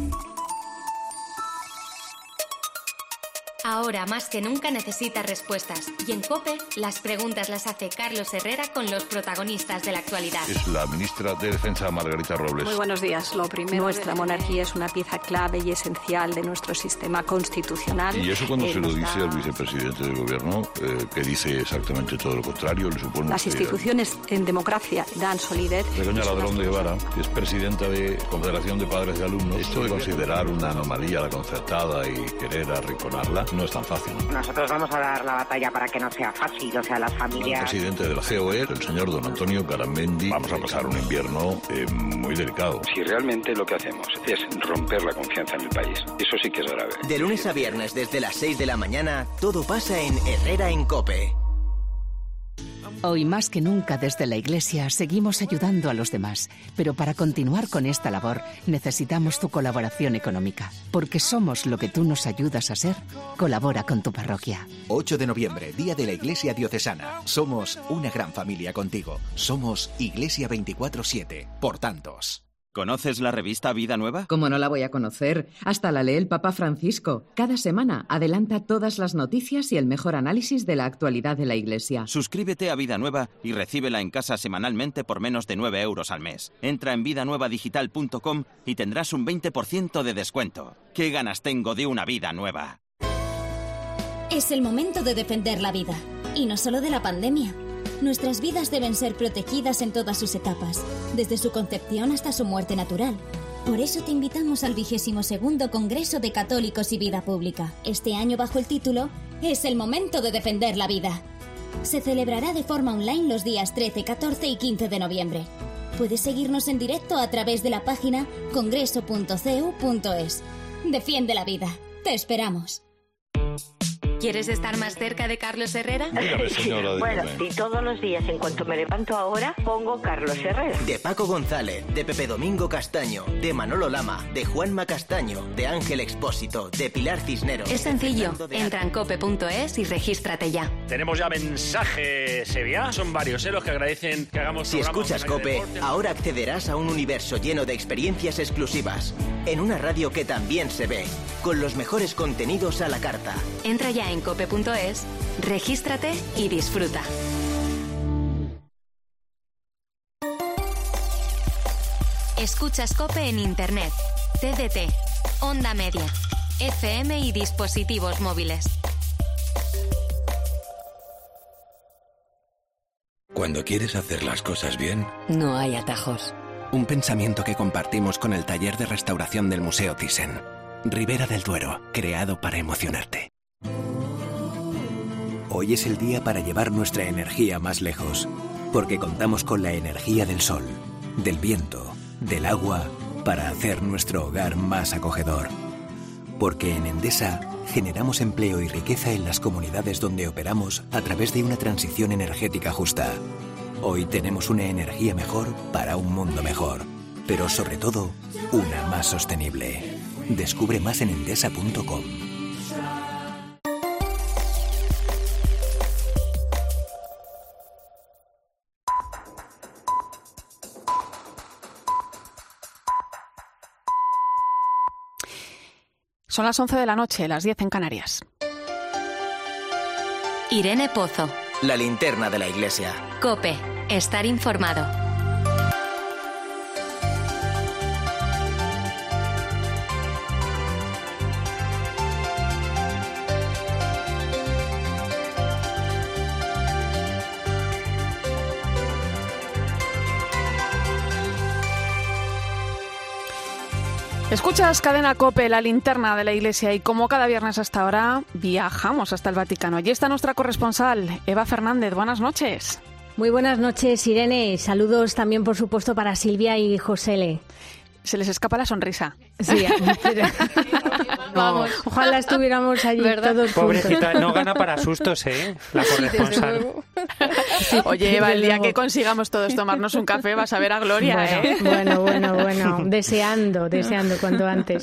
Speaker 2: Ahora más que nunca necesitas respuestas. Y en COPE, las preguntas las hace Carlos Herrera con los protagonistas de la actualidad.
Speaker 19: Es la ministra de Defensa, Margarita Robles.
Speaker 20: Muy buenos días. Lo primero, nuestra monarquía es una pieza clave y esencial de nuestro sistema constitucional.
Speaker 19: Y eso cuando
Speaker 20: eh,
Speaker 19: se lo
Speaker 20: nos
Speaker 19: dice
Speaker 20: da...
Speaker 19: al vicepresidente del gobierno, eh, que dice exactamente todo lo contrario, le supone...
Speaker 20: Las instituciones en democracia dan solidez.
Speaker 19: Begoña Ladrón de Guevara, que es presidenta de Confederación de Padres de Alumnos. Esto de considerar una anomalía la concertada y querer arrinconarla no es tan fácil, ¿no?
Speaker 21: Nosotros vamos a dar la batalla para que no sea fácil, o sea, las familias...
Speaker 19: El presidente de la C O E, el señor don Antonio Garamendi, vamos a pasar un invierno eh, muy delicado.
Speaker 22: Si realmente lo que hacemos es romper la confianza en el país, eso sí que es grave.
Speaker 3: De lunes a viernes desde las seis de la mañana, todo pasa en Herrera en COPE.
Speaker 23: Hoy más que nunca desde la Iglesia seguimos ayudando a los demás, pero para continuar con esta labor necesitamos tu colaboración económica, porque somos lo que tú nos ayudas a ser. Colabora con tu parroquia.
Speaker 24: ocho de noviembre, Día de la Iglesia Diocesana. Somos una gran familia contigo. Somos Iglesia veinticuatro siete, por tantos.
Speaker 25: ¿Conoces la revista Vida Nueva?
Speaker 26: ¿Cómo no la voy a conocer? Hasta la lee el Papa Francisco. Cada semana adelanta todas las noticias y el mejor análisis de la actualidad de la Iglesia.
Speaker 25: Suscríbete a Vida Nueva y recíbela en casa semanalmente por menos de nueve euros al mes. Entra en vida nueva digital punto com y tendrás un veinte por ciento de descuento. ¿Qué ganas tengo de una vida nueva?
Speaker 27: Es el momento de defender la vida. Y no solo de la pandemia. Nuestras vidas deben ser protegidas en todas sus etapas, desde su concepción hasta su muerte natural. Por eso te invitamos al vigésimo segundo Congreso de Católicos y Vida Pública. Este año bajo el título Es el momento de defender la vida. Se celebrará de forma online los días trece, catorce y quince de noviembre. Puedes seguirnos en directo a través de la página congreso punto c u punto es. Defiende la vida. Te esperamos.
Speaker 2: ¿Quieres estar más cerca de Carlos Herrera?
Speaker 19: Dígame, señora, dígame.
Speaker 21: Bueno, y todos los días, en cuanto me levanto ahora, pongo Carlos Herrera.
Speaker 3: De Paco González, de Pepe Domingo Castaño, de Manolo Lama, de Juanma Castaño, de Ángel Expósito, de Pilar Cisneros.
Speaker 2: Es sencillo. Entra en cope punto es y regístrate ya.
Speaker 28: Tenemos ya mensajes, Sevilla. Son varios, ¿eh? Los que agradecen que hagamos
Speaker 3: Si escuchas COPE, ahora accederás a un universo lleno de experiencias exclusivas. En una radio que también se ve, con los mejores contenidos a la carta.
Speaker 2: Entra ya en cope punto es, regístrate y disfruta. Escuchas COPE en Internet, T D T, Onda Media, F M y dispositivos móviles.
Speaker 29: Cuando quieres hacer las cosas bien,
Speaker 30: no hay atajos.
Speaker 29: Un pensamiento que compartimos con el taller de restauración del Museo Thyssen. Ribera del Duero, creado para emocionarte.
Speaker 31: Hoy es el día para llevar nuestra energía más lejos, porque contamos con la energía del sol, del viento, del agua, para hacer nuestro hogar más acogedor. Porque en Endesa generamos empleo y riqueza en las comunidades donde operamos a través de una transición energética justa. Hoy tenemos una energía mejor para un mundo mejor, pero sobre todo, una más sostenible. Descubre más en endesa punto com.
Speaker 1: Son las once de la noche, las diez en Canarias.
Speaker 2: Irene Pozo.
Speaker 3: La linterna de la iglesia.
Speaker 2: COPE. Estar informado.
Speaker 1: Escuchas Cadena COPE, la linterna de la Iglesia, y como cada viernes hasta ahora viajamos hasta el Vaticano. Allí está nuestra corresponsal, Eva Fernández. Buenas noches.
Speaker 4: Muy buenas noches, Irene. Saludos también, por supuesto, para Silvia y Josele.
Speaker 1: Se les escapa la sonrisa.
Speaker 4: Sí, pero... Vamos, ojalá estuviéramos allí, ¿verdad? Todos
Speaker 12: Pobrecita,
Speaker 4: juntos.
Speaker 12: no gana para sustos, ¿eh? La corresponsal.
Speaker 4: Sí,
Speaker 1: Oye, Eva, el día
Speaker 4: luego.
Speaker 1: que consigamos todos tomarnos un café vas a ver a Gloria,
Speaker 4: bueno,
Speaker 1: ¿eh?
Speaker 4: Bueno, bueno, bueno. Deseando, deseando cuanto antes.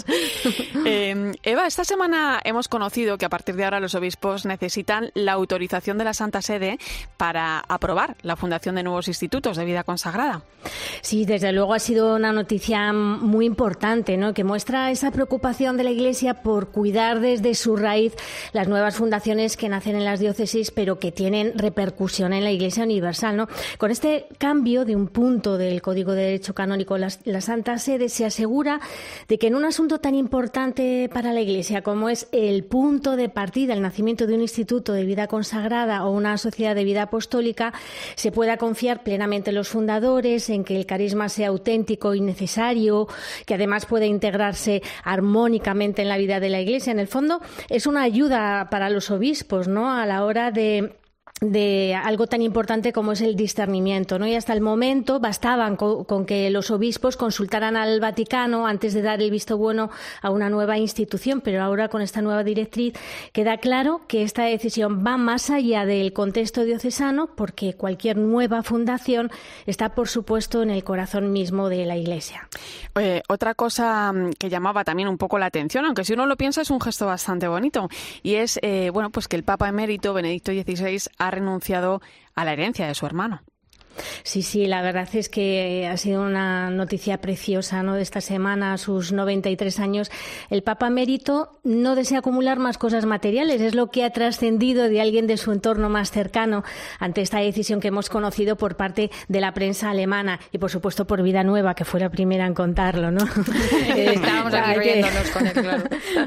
Speaker 1: Eh, Eva, esta semana hemos conocido que a partir de ahora los obispos necesitan la autorización de la Santa Sede para aprobar la fundación de nuevos institutos de vida consagrada.
Speaker 4: Sí, desde luego ha sido una noticia muy importante, ¿no? Que muestra esa preocupación de la Iglesia por cuidar desde su raíz las nuevas fundaciones que nacen en las diócesis, pero que tienen repercusión en la Iglesia universal, ¿no? Con este cambio de un punto del Código de Derecho Canónico, la, la Santa Sede se asegura de que en un asunto tan importante para la Iglesia como es el punto de partida, el nacimiento de un instituto de vida consagrada o una sociedad de vida apostólica, se pueda confiar plenamente en los fundadores, en que el carisma sea auténtico y necesario, que además puede integrarse armónicamente en la vida de la Iglesia. En el fondo, es una ayuda para los obispos, ¿no?, a la hora de de algo tan importante como es el discernimiento, ¿no? Y hasta el momento bastaban con, con que los obispos consultaran al Vaticano antes de dar el visto bueno a una nueva institución, pero ahora con esta nueva directriz queda claro que esta decisión va más allá del contexto diocesano, porque cualquier nueva fundación está, por supuesto, en el corazón mismo de la Iglesia.
Speaker 1: Eh, otra cosa que llamaba también un poco la atención, aunque si uno lo piensa es un gesto bastante bonito, y es eh, bueno, pues que el Papa emérito Benedicto dieciséis ha renunciado a la herencia de su hermano.
Speaker 4: Sí, sí, la verdad es que ha sido una noticia preciosa, ¿no?, de esta semana. A sus noventa y tres años, el Papa emérito no desea acumular más cosas materiales. Es lo que ha trascendido de alguien de su entorno más cercano ante esta decisión que hemos conocido por parte de la prensa alemana y, por supuesto, por Vida Nueva, que fue la primera en contarlo, ¿no?
Speaker 1: Estábamos aquí riéndonos con él, claro.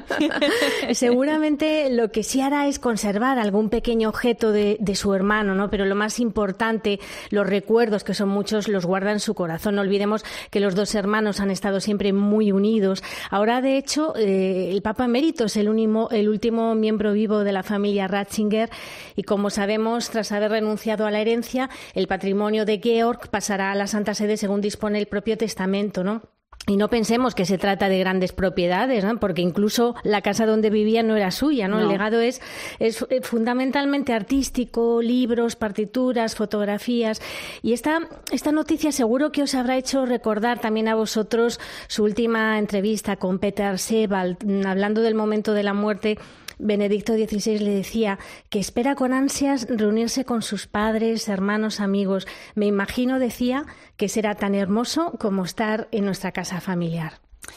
Speaker 4: Seguramente lo que sí hará es conservar algún pequeño objeto de, de su hermano, ¿no? Pero lo más importante, los recuerdos, que son muchos, los guarda en su corazón. No olvidemos que los dos hermanos han estado siempre muy unidos. Ahora, de hecho, eh, el Papa emérito es el, único, el último miembro vivo de la familia Ratzinger y, como sabemos, tras haber renunciado a la herencia, el patrimonio de Georg pasará a la Santa Sede según dispone el propio testamento, ¿no? Y no pensemos que se trata de grandes propiedades, ¿no?, porque incluso la casa donde vivía no era suya, ¿no? No. El legado es, es fundamentalmente artístico, libros, partituras, fotografías. Y esta, esta noticia seguro que os habrá hecho recordar también a vosotros su última entrevista con Peter Sebald, hablando del momento de la muerte. Benedicto dieciséis le decía que espera con ansias reunirse con sus padres, hermanos, amigos. Me imagino, decía, que será tan hermoso como estar en nuestra casa familiar.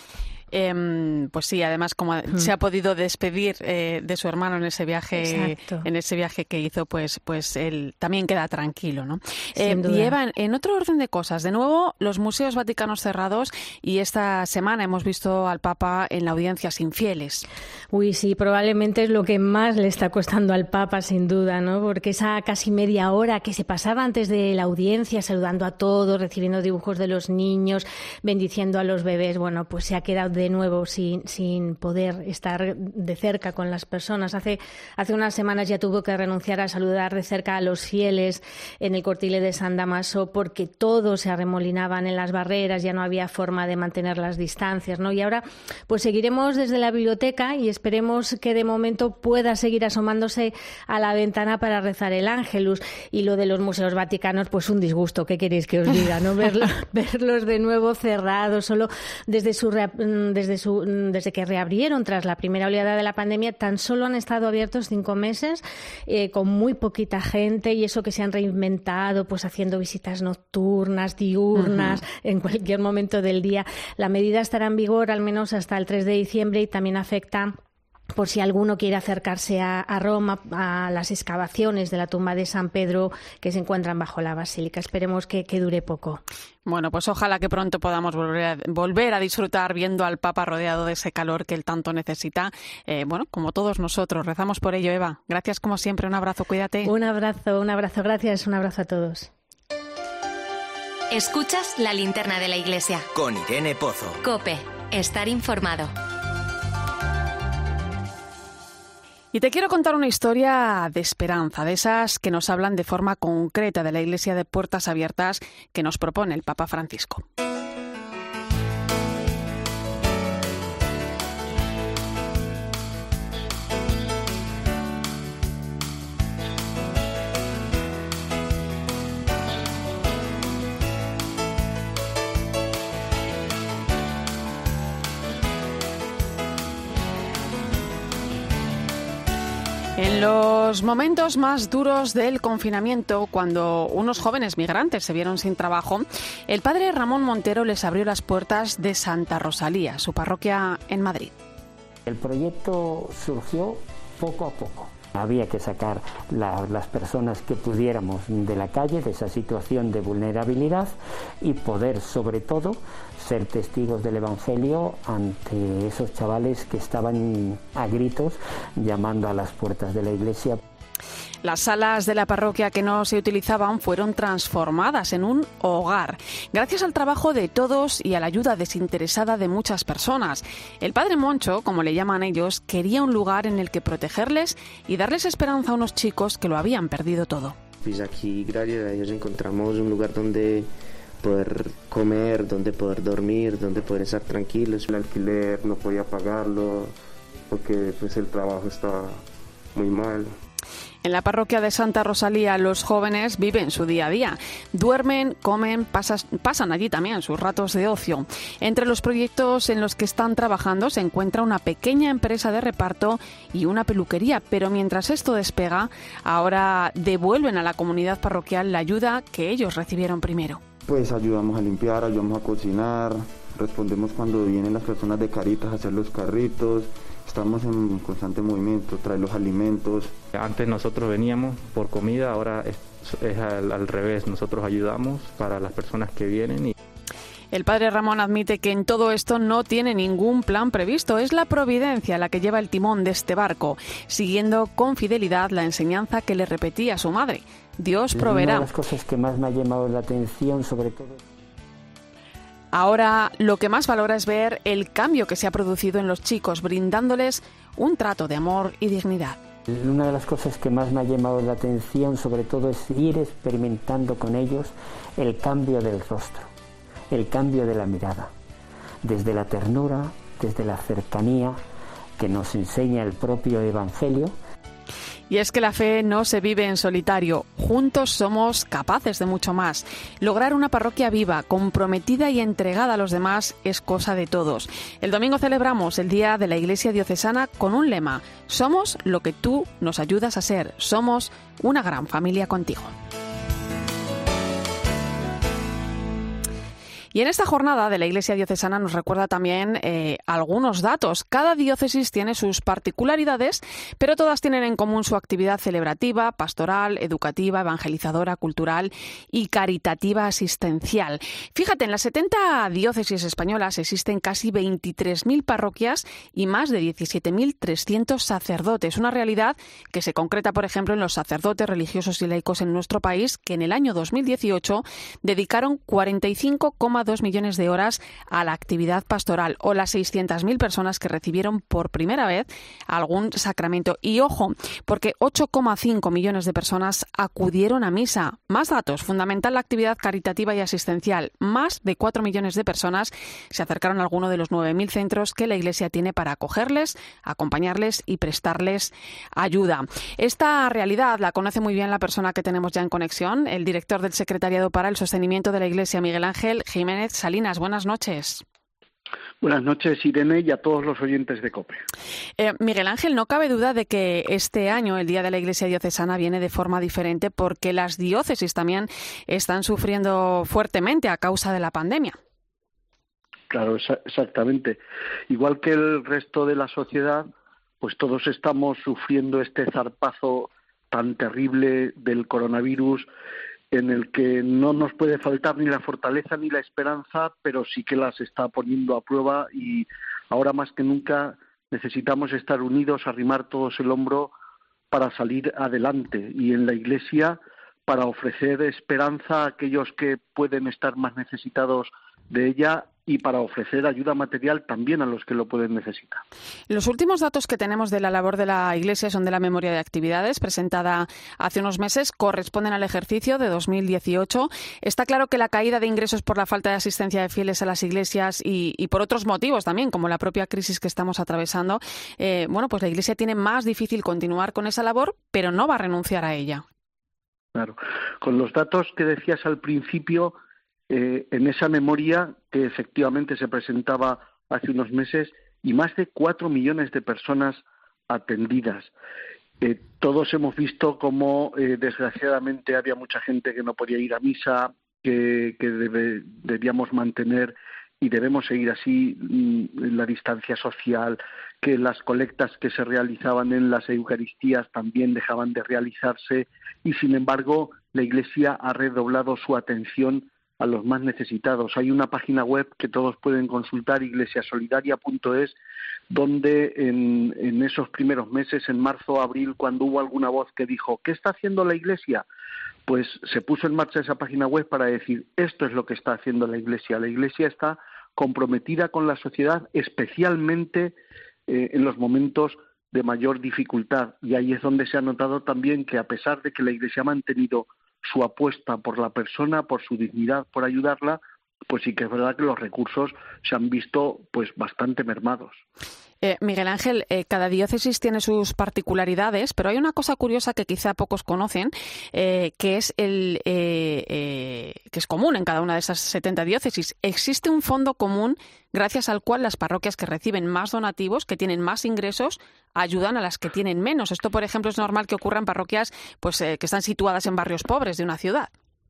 Speaker 1: Eh, pues sí, además como hmm. se ha podido despedir eh, de su hermano en ese viaje, Exacto. en ese viaje que hizo, pues, pues él también queda tranquilo, ¿no? Eh, y Eva, en otro orden de cosas, de nuevo los museos vaticanos cerrados y esta semana hemos visto al Papa en la audiencia sin fieles.
Speaker 4: Uy, sí, probablemente es lo que más le está costando al Papa, sin duda, ¿no? Porque esa casi media hora que se pasaba antes de la audiencia, saludando a todos, recibiendo dibujos de los niños, bendiciendo a los bebés, bueno, pues se ha quedado de de nuevo sin, sin poder estar de cerca con las personas. Hace, hace unas semanas ya tuvo que renunciar a saludar de cerca a los fieles en el Cortile de San Damaso porque todos se arremolinaban en las barreras, ya no había forma de mantener las distancias, ¿no? Y ahora pues seguiremos desde la biblioteca y esperemos que de momento pueda seguir asomándose a la ventana para rezar el Ángelus. Y lo de los museos vaticanos, pues un disgusto, ¿qué queréis que os diga? ¿No? Verlo, verlos de nuevo cerrados, solo desde su, desde su desde que reabrieron tras la primera oleada de la pandemia, tan solo han estado abiertos cinco meses, eh, con muy poquita gente, y eso que se han reinventado, pues haciendo visitas nocturnas, diurnas, uh-huh. en cualquier momento del día. La medida estará en vigor al menos hasta el tres de diciembre y también afecta, por si alguno quiere acercarse a, a Roma, a las excavaciones de la tumba de San Pedro que se encuentran bajo la basílica. Esperemos que, que dure poco.
Speaker 1: Bueno, pues ojalá que pronto podamos volver a, volver a disfrutar viendo al Papa rodeado de ese calor que él tanto necesita. Eh, bueno, como todos nosotros, rezamos por ello, Eva. Gracias como siempre, un abrazo, cuídate.
Speaker 4: Un abrazo, un abrazo, gracias, un abrazo a todos.
Speaker 2: Escuchas La Linterna de la Iglesia.
Speaker 3: Con Irene Pozo.
Speaker 2: COPE, estar informado.
Speaker 1: Y te quiero contar una historia de esperanza, de esas que nos hablan de forma concreta de la Iglesia de Puertas Abiertas que nos propone el Papa Francisco. En los momentos más duros del confinamiento, cuando unos jóvenes migrantes se vieron sin trabajo, el padre Ramón Montero les abrió las puertas de Santa Rosalía, su parroquia en Madrid.
Speaker 5: El proyecto surgió poco a poco. Había que sacar la, las personas que pudiéramos de la calle, de esa situación de vulnerabilidad, y poder, sobre todo, ser testigos del Evangelio ante esos chavales que estaban a gritos llamando a las puertas de la iglesia.
Speaker 1: Las salas de la parroquia que no se utilizaban fueron transformadas en un hogar, gracias al trabajo de todos y a la ayuda desinteresada de muchas personas. El padre Moncho, como le llaman ellos, quería un lugar en el que protegerles y darles esperanza a unos chicos que lo habían perdido todo.
Speaker 6: Pues aquí, gracias a Dios, encontramos un lugar donde poder comer, donde poder dormir, donde poder estar tranquilos. El alquiler no podía pagarlo porque pues el trabajo estaba muy mal.
Speaker 1: En la parroquia de Santa Rosalía los jóvenes viven su día a día. Duermen, comen, pasas, pasan allí también sus ratos de ocio. Entre los proyectos en los que están trabajando se encuentra una pequeña empresa de reparto y una peluquería. Pero mientras esto despega, ahora devuelven a la comunidad parroquial la ayuda que ellos recibieron primero.
Speaker 6: Pues ayudamos a limpiar, ayudamos a cocinar, respondemos cuando vienen las personas de Caritas a hacer los carritos. Estamos en constante movimiento, traer los alimentos.
Speaker 7: Antes nosotros veníamos por comida, ahora es, es al, al revés, nosotros ayudamos para las personas que vienen. Y...
Speaker 1: El padre Ramón admite que en todo esto no tiene ningún plan previsto, es la providencia la que lleva el timón de este barco, siguiendo con fidelidad la enseñanza que le repetía su madre. Dios proveerá.
Speaker 5: Una de las cosas que más me ha llamado la atención, sobre todo...
Speaker 1: Ahora lo que más valora es ver el cambio que se ha producido en los chicos, brindándoles un trato de amor y dignidad.
Speaker 5: Una de las cosas que más me ha llamado la atención, sobre todo, es ir experimentando con ellos el cambio del rostro, el cambio de la mirada, desde la ternura, desde la cercanía que nos enseña el propio Evangelio.
Speaker 1: Y es que la fe no se vive en solitario. Juntos somos capaces de mucho más. Lograr una parroquia viva, comprometida y entregada a los demás es cosa de todos. El domingo celebramos el Día de la Iglesia Diocesana con un lema: somos lo que tú nos ayudas a ser. Somos una gran familia contigo. Y en esta jornada de la Iglesia Diocesana nos recuerda también eh, algunos datos. Cada diócesis tiene sus particularidades, pero todas tienen en común su actividad celebrativa, pastoral, educativa, evangelizadora, cultural y caritativa asistencial. Fíjate, en las setenta diócesis españolas existen casi veintitrés mil parroquias y más de diecisiete mil trescientos sacerdotes. Una realidad que se concreta, por ejemplo, en los sacerdotes religiosos y laicos en nuestro país, que en el año dos mil dieciocho dedicaron cuarenta y cinco coma coma dos millones de horas a la actividad pastoral o las seiscientas mil personas que recibieron por primera vez algún sacramento. Y ojo, porque ocho coma cinco millones de personas acudieron a misa. Más datos, fundamental la actividad caritativa y asistencial. Más de cuatro millones de personas se acercaron a alguno de los nueve mil centros que la Iglesia tiene para acogerles, acompañarles y prestarles ayuda. Esta realidad la conoce muy bien la persona que tenemos ya en conexión, el director del Secretariado para el Sostenimiento de la Iglesia, Miguel Ángel Jiménez Salinas. Buenas noches.
Speaker 8: Buenas noches, Irene, y a todos los oyentes de COPE.
Speaker 1: Eh, Miguel Ángel, no cabe duda de que este año el Día de la Iglesia Diocesana viene de forma diferente porque las diócesis también están sufriendo fuertemente a causa de la pandemia.
Speaker 8: Claro, exactamente. Igual que el resto de la sociedad, pues todos estamos sufriendo este zarpazo tan terrible del coronavirus, en el que no nos puede faltar ni la fortaleza ni la esperanza, pero sí que las está poniendo a prueba, y ahora más que nunca necesitamos estar unidos, arrimar todos el hombro para salir adelante, y en la Iglesia para ofrecer esperanza a aquellos que pueden estar más necesitados de ella, y para ofrecer ayuda material también a los que lo pueden necesitar.
Speaker 1: Los últimos datos que tenemos de la labor de la Iglesia son de la memoria de actividades presentada hace unos meses, corresponden al ejercicio de dos mil dieciocho. Está claro que la caída de ingresos por la falta de asistencia de fieles a las iglesias y, y por otros motivos también, como la propia crisis que estamos atravesando, eh, bueno, pues la Iglesia tiene más difícil continuar con esa labor, pero no va a renunciar a ella.
Speaker 8: Claro. Con los datos que decías al principio, Eh, en esa memoria que efectivamente se presentaba hace unos meses, y más de cuatro millones de personas atendidas. Eh, todos hemos visto cómo eh, desgraciadamente había mucha gente que no podía ir a misa, que, que debe, debíamos mantener y debemos seguir así mmm, la distancia social, que las colectas que se realizaban en las Eucaristías también dejaban de realizarse, y sin embargo la Iglesia ha redoblado su atención a los más necesitados. Hay una página web que todos pueden consultar, iglesia solidaria punto es, donde en, en esos primeros meses, en marzo, abril, cuando hubo alguna voz que dijo ¿qué está haciendo la Iglesia?, pues se puso en marcha esa página web para decir esto es lo que está haciendo la Iglesia. La Iglesia está comprometida con la sociedad, especialmente eh, en los momentos de mayor dificultad, y ahí es donde se ha notado también que, a pesar de que la Iglesia ha mantenido su apuesta por la persona, por su dignidad, por ayudarla, pues sí que es verdad que los recursos se han visto pues bastante mermados.
Speaker 1: Eh, Miguel Ángel, eh, cada diócesis tiene sus particularidades, pero hay una cosa curiosa que quizá pocos conocen, eh, que es el eh, eh, que es común en cada una de esas setenta diócesis. Existe un fondo común gracias al cual las parroquias que reciben más donativos, que tienen más ingresos, ayudan a las que tienen menos. Esto, por ejemplo, es normal que ocurra en parroquias pues eh, que están situadas en barrios pobres de una ciudad.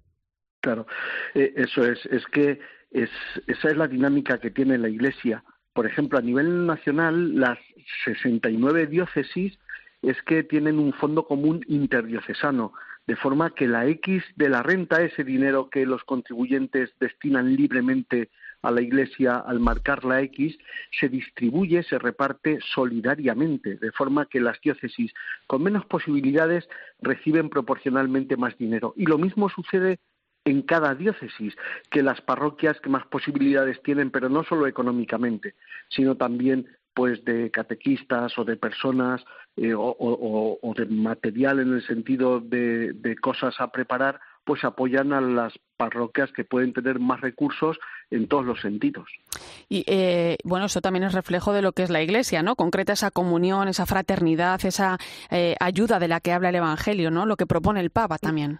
Speaker 8: Claro, eh, eso es, es que es, esa es la dinámica que tiene la Iglesia. Por ejemplo, a nivel nacional, las sesenta y nueve diócesis es que tienen un fondo común interdiocesano, de forma que la X de la renta, ese dinero que los contribuyentes destinan libremente a la Iglesia al marcar la X, se distribuye, se reparte solidariamente, de forma que las diócesis con menos posibilidades reciben proporcionalmente más dinero. Y lo mismo sucede en cada diócesis, que las parroquias que más posibilidades tienen, pero no solo económicamente, sino también pues de catequistas o de personas eh, o, o, o de material en el sentido de, de cosas a preparar, pues apoyan a las parroquias que pueden tener más recursos en todos los sentidos.
Speaker 1: Y eh, bueno, eso también es reflejo de lo que es la Iglesia, ¿no? Concreta esa comunión, esa fraternidad, esa eh, ayuda de la que habla el Evangelio, ¿no? Lo que propone el Papa también.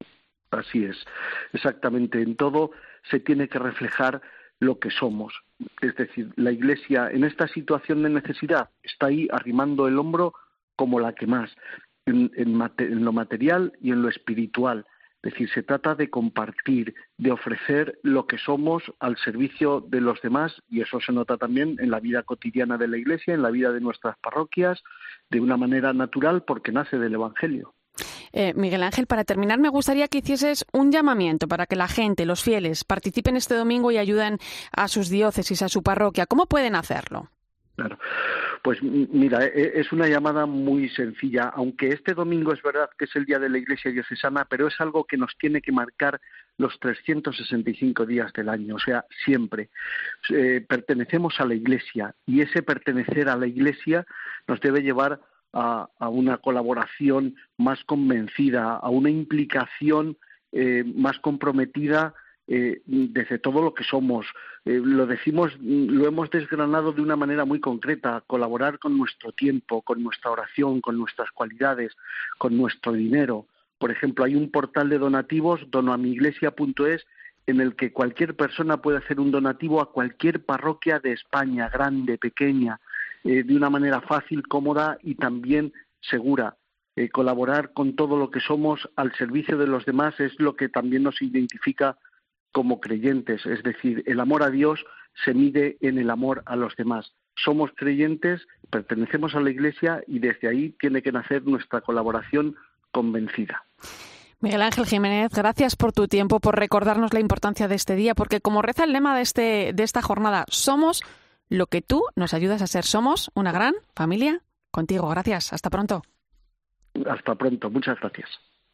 Speaker 8: Así es, exactamente. En todo se tiene que reflejar lo que somos. Es decir, la Iglesia en esta situación de necesidad está ahí arrimando el hombro como la que más, en, en, mate, en lo material y en lo espiritual. Es decir, se trata de compartir, de ofrecer lo que somos al servicio de los demás, y eso se nota también en la vida cotidiana de la Iglesia, en la vida de nuestras parroquias, de una manera natural porque nace del Evangelio.
Speaker 1: Eh, Miguel Ángel, para terminar, me gustaría que hicieses un llamamiento para que la gente, los fieles, participen este domingo y ayuden a sus diócesis, a su parroquia. ¿Cómo pueden hacerlo?
Speaker 8: Claro. Pues mira, es una llamada muy sencilla, aunque este domingo es verdad que es el Día de la Iglesia Diocesana, pero es algo que nos tiene que marcar los trescientos sesenta y cinco días del año, o sea, siempre. Eh, pertenecemos a la Iglesia y ese pertenecer a la Iglesia nos debe llevar a, a una colaboración más convencida, a una implicación eh, más comprometida Eh, desde todo lo que somos. Eh, lo decimos, lo hemos desgranado de una manera muy concreta: colaborar con nuestro tiempo, con nuestra oración, con nuestras cualidades, con nuestro dinero. Por ejemplo, hay un portal de donativos, donoamiglesia punto es, en el que cualquier persona puede hacer un donativo a cualquier parroquia de España, grande, pequeña, eh, de una manera fácil, cómoda y también segura. Eh, colaborar con todo lo que somos al servicio de los demás es lo que también nos identifica como creyentes, es decir, el amor a Dios se mide en el amor a los demás. Somos creyentes, pertenecemos a la Iglesia y desde ahí tiene que nacer nuestra colaboración convencida.
Speaker 1: Miguel Ángel Jiménez, gracias por tu tiempo, por recordarnos la importancia de este día, porque como reza el lema de este de esta jornada, somos lo que tú nos ayudas a ser. Somos una gran familia contigo. Gracias, hasta pronto.
Speaker 8: Hasta pronto, muchas gracias.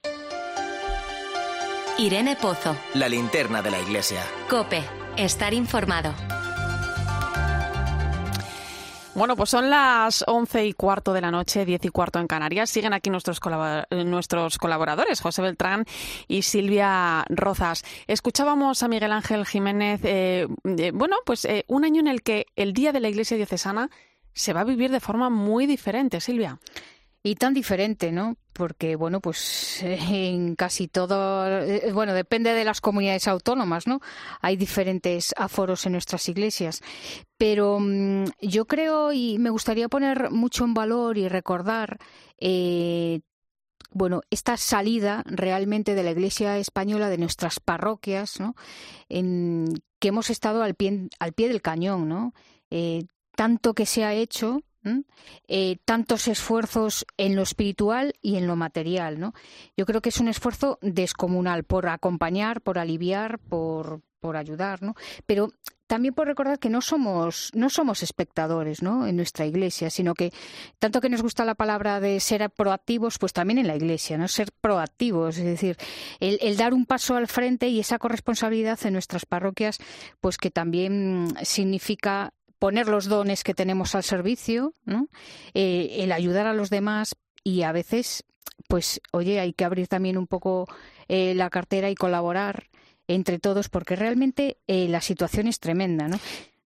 Speaker 2: Irene Pozo.
Speaker 3: La linterna de la Iglesia.
Speaker 2: COPE. Estar informado.
Speaker 1: Bueno, pues son las once y cuarto de la noche, diez y cuarto en Canarias. Siguen aquí nuestros, colabor- nuestros colaboradores, José Beltrán y Silvia Rozas. Escuchábamos a Miguel Ángel Jiménez, eh, eh, bueno, pues eh, un año en el que el Día de la Iglesia Diocesana se va a vivir de forma muy diferente, Silvia.
Speaker 9: Y tan diferente, ¿no? Porque, bueno, pues en casi todo, bueno, depende de las comunidades autónomas, ¿no? Hay diferentes aforos en nuestras iglesias. Pero mmm, yo creo, y me gustaría poner mucho en valor y recordar, eh, bueno, esta salida realmente de la Iglesia española, de nuestras parroquias, ¿no? En, que hemos estado al pie, al pie del cañón, ¿no? Eh, tanto que se ha hecho... ¿Mm? Eh, tantos esfuerzos en lo espiritual y en lo material, ¿no? Yo creo que es un esfuerzo descomunal por acompañar, por aliviar, por, por ayudar, ¿no? Pero también por recordar que no somos no somos espectadores, ¿no? En nuestra iglesia, sino que tanto que nos gusta la palabra de ser proactivos, pues también en la iglesia, ¿no? Ser proactivos, es decir, el, el dar un paso al frente y esa corresponsabilidad en nuestras parroquias, pues que también significa poner los dones que tenemos al servicio, ¿no? Eh, el ayudar a los demás y a veces, pues, oye, hay que abrir también un poco eh, la cartera y colaborar entre todos porque realmente eh, la situación es tremenda, ¿no?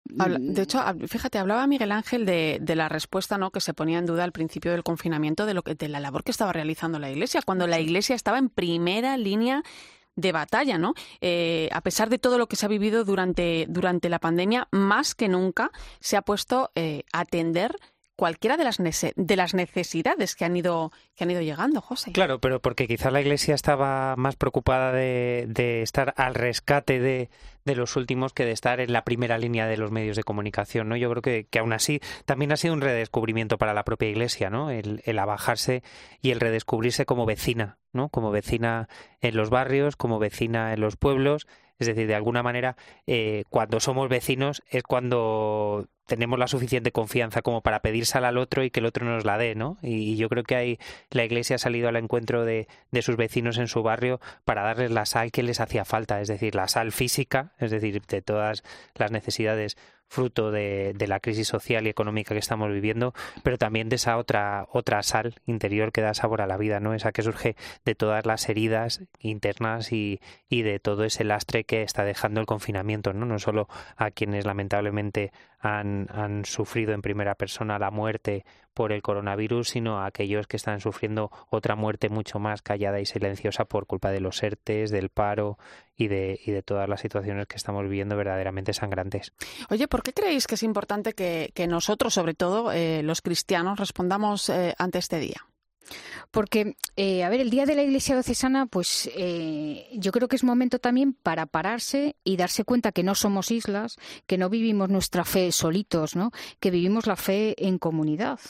Speaker 1: De hecho, fíjate, hablaba Miguel Ángel de, de la respuesta, ¿no?, que se ponía en duda al principio del confinamiento de lo que de la labor que estaba realizando la Iglesia, cuando la Iglesia estaba en primera línea de batalla, ¿no? Eh, a pesar de todo lo que se ha vivido durante, durante la pandemia, más que nunca se ha puesto eh, a atender cualquiera de las nece- de las necesidades que han ido que han ido llegando, José.
Speaker 12: Claro, pero porque quizás la Iglesia estaba más preocupada de, de estar al rescate de, de los últimos que de estar en la primera línea de los medios de comunicación, ¿no? Yo creo que, que aún así también ha sido un redescubrimiento para la propia Iglesia, ¿no? El, el abajarse y el redescubrirse como vecina, ¿no? Como vecina en los barrios, como vecina en los pueblos. Es decir, de alguna manera, eh, cuando somos vecinos es cuando tenemos la suficiente confianza como para pedírsela al otro y que el otro nos la dé, ¿no? Y, y yo creo que ahí la Iglesia ha salido al encuentro de, de sus vecinos en su barrio para darles la sal que les hacía falta, es decir, la sal física, es decir, de todas las necesidades fruto de, de la crisis social y económica que estamos viviendo, pero también de esa otra otra sal interior que da sabor a la vida, ¿no? Esa que surge de todas las heridas internas y, y de todo ese lastre que está dejando el confinamiento, ¿no? No solo a quienes lamentablemente han, han sufrido en primera persona la muerte por el coronavirus, sino a aquellos que están sufriendo otra muerte mucho más callada y silenciosa por culpa de los ERTES, del paro y de, y de todas las situaciones que estamos viviendo verdaderamente sangrantes.
Speaker 1: Oye, ¿por qué creéis que es importante que, que nosotros, sobre todo eh, los cristianos, respondamos eh, ante este día?
Speaker 9: Porque, eh, a ver, el Día de la Iglesia Diocesana, pues eh, yo creo que es momento también para pararse y darse cuenta que no somos islas, que no vivimos nuestra fe solitos, ¿no? Que vivimos la fe en comunidad,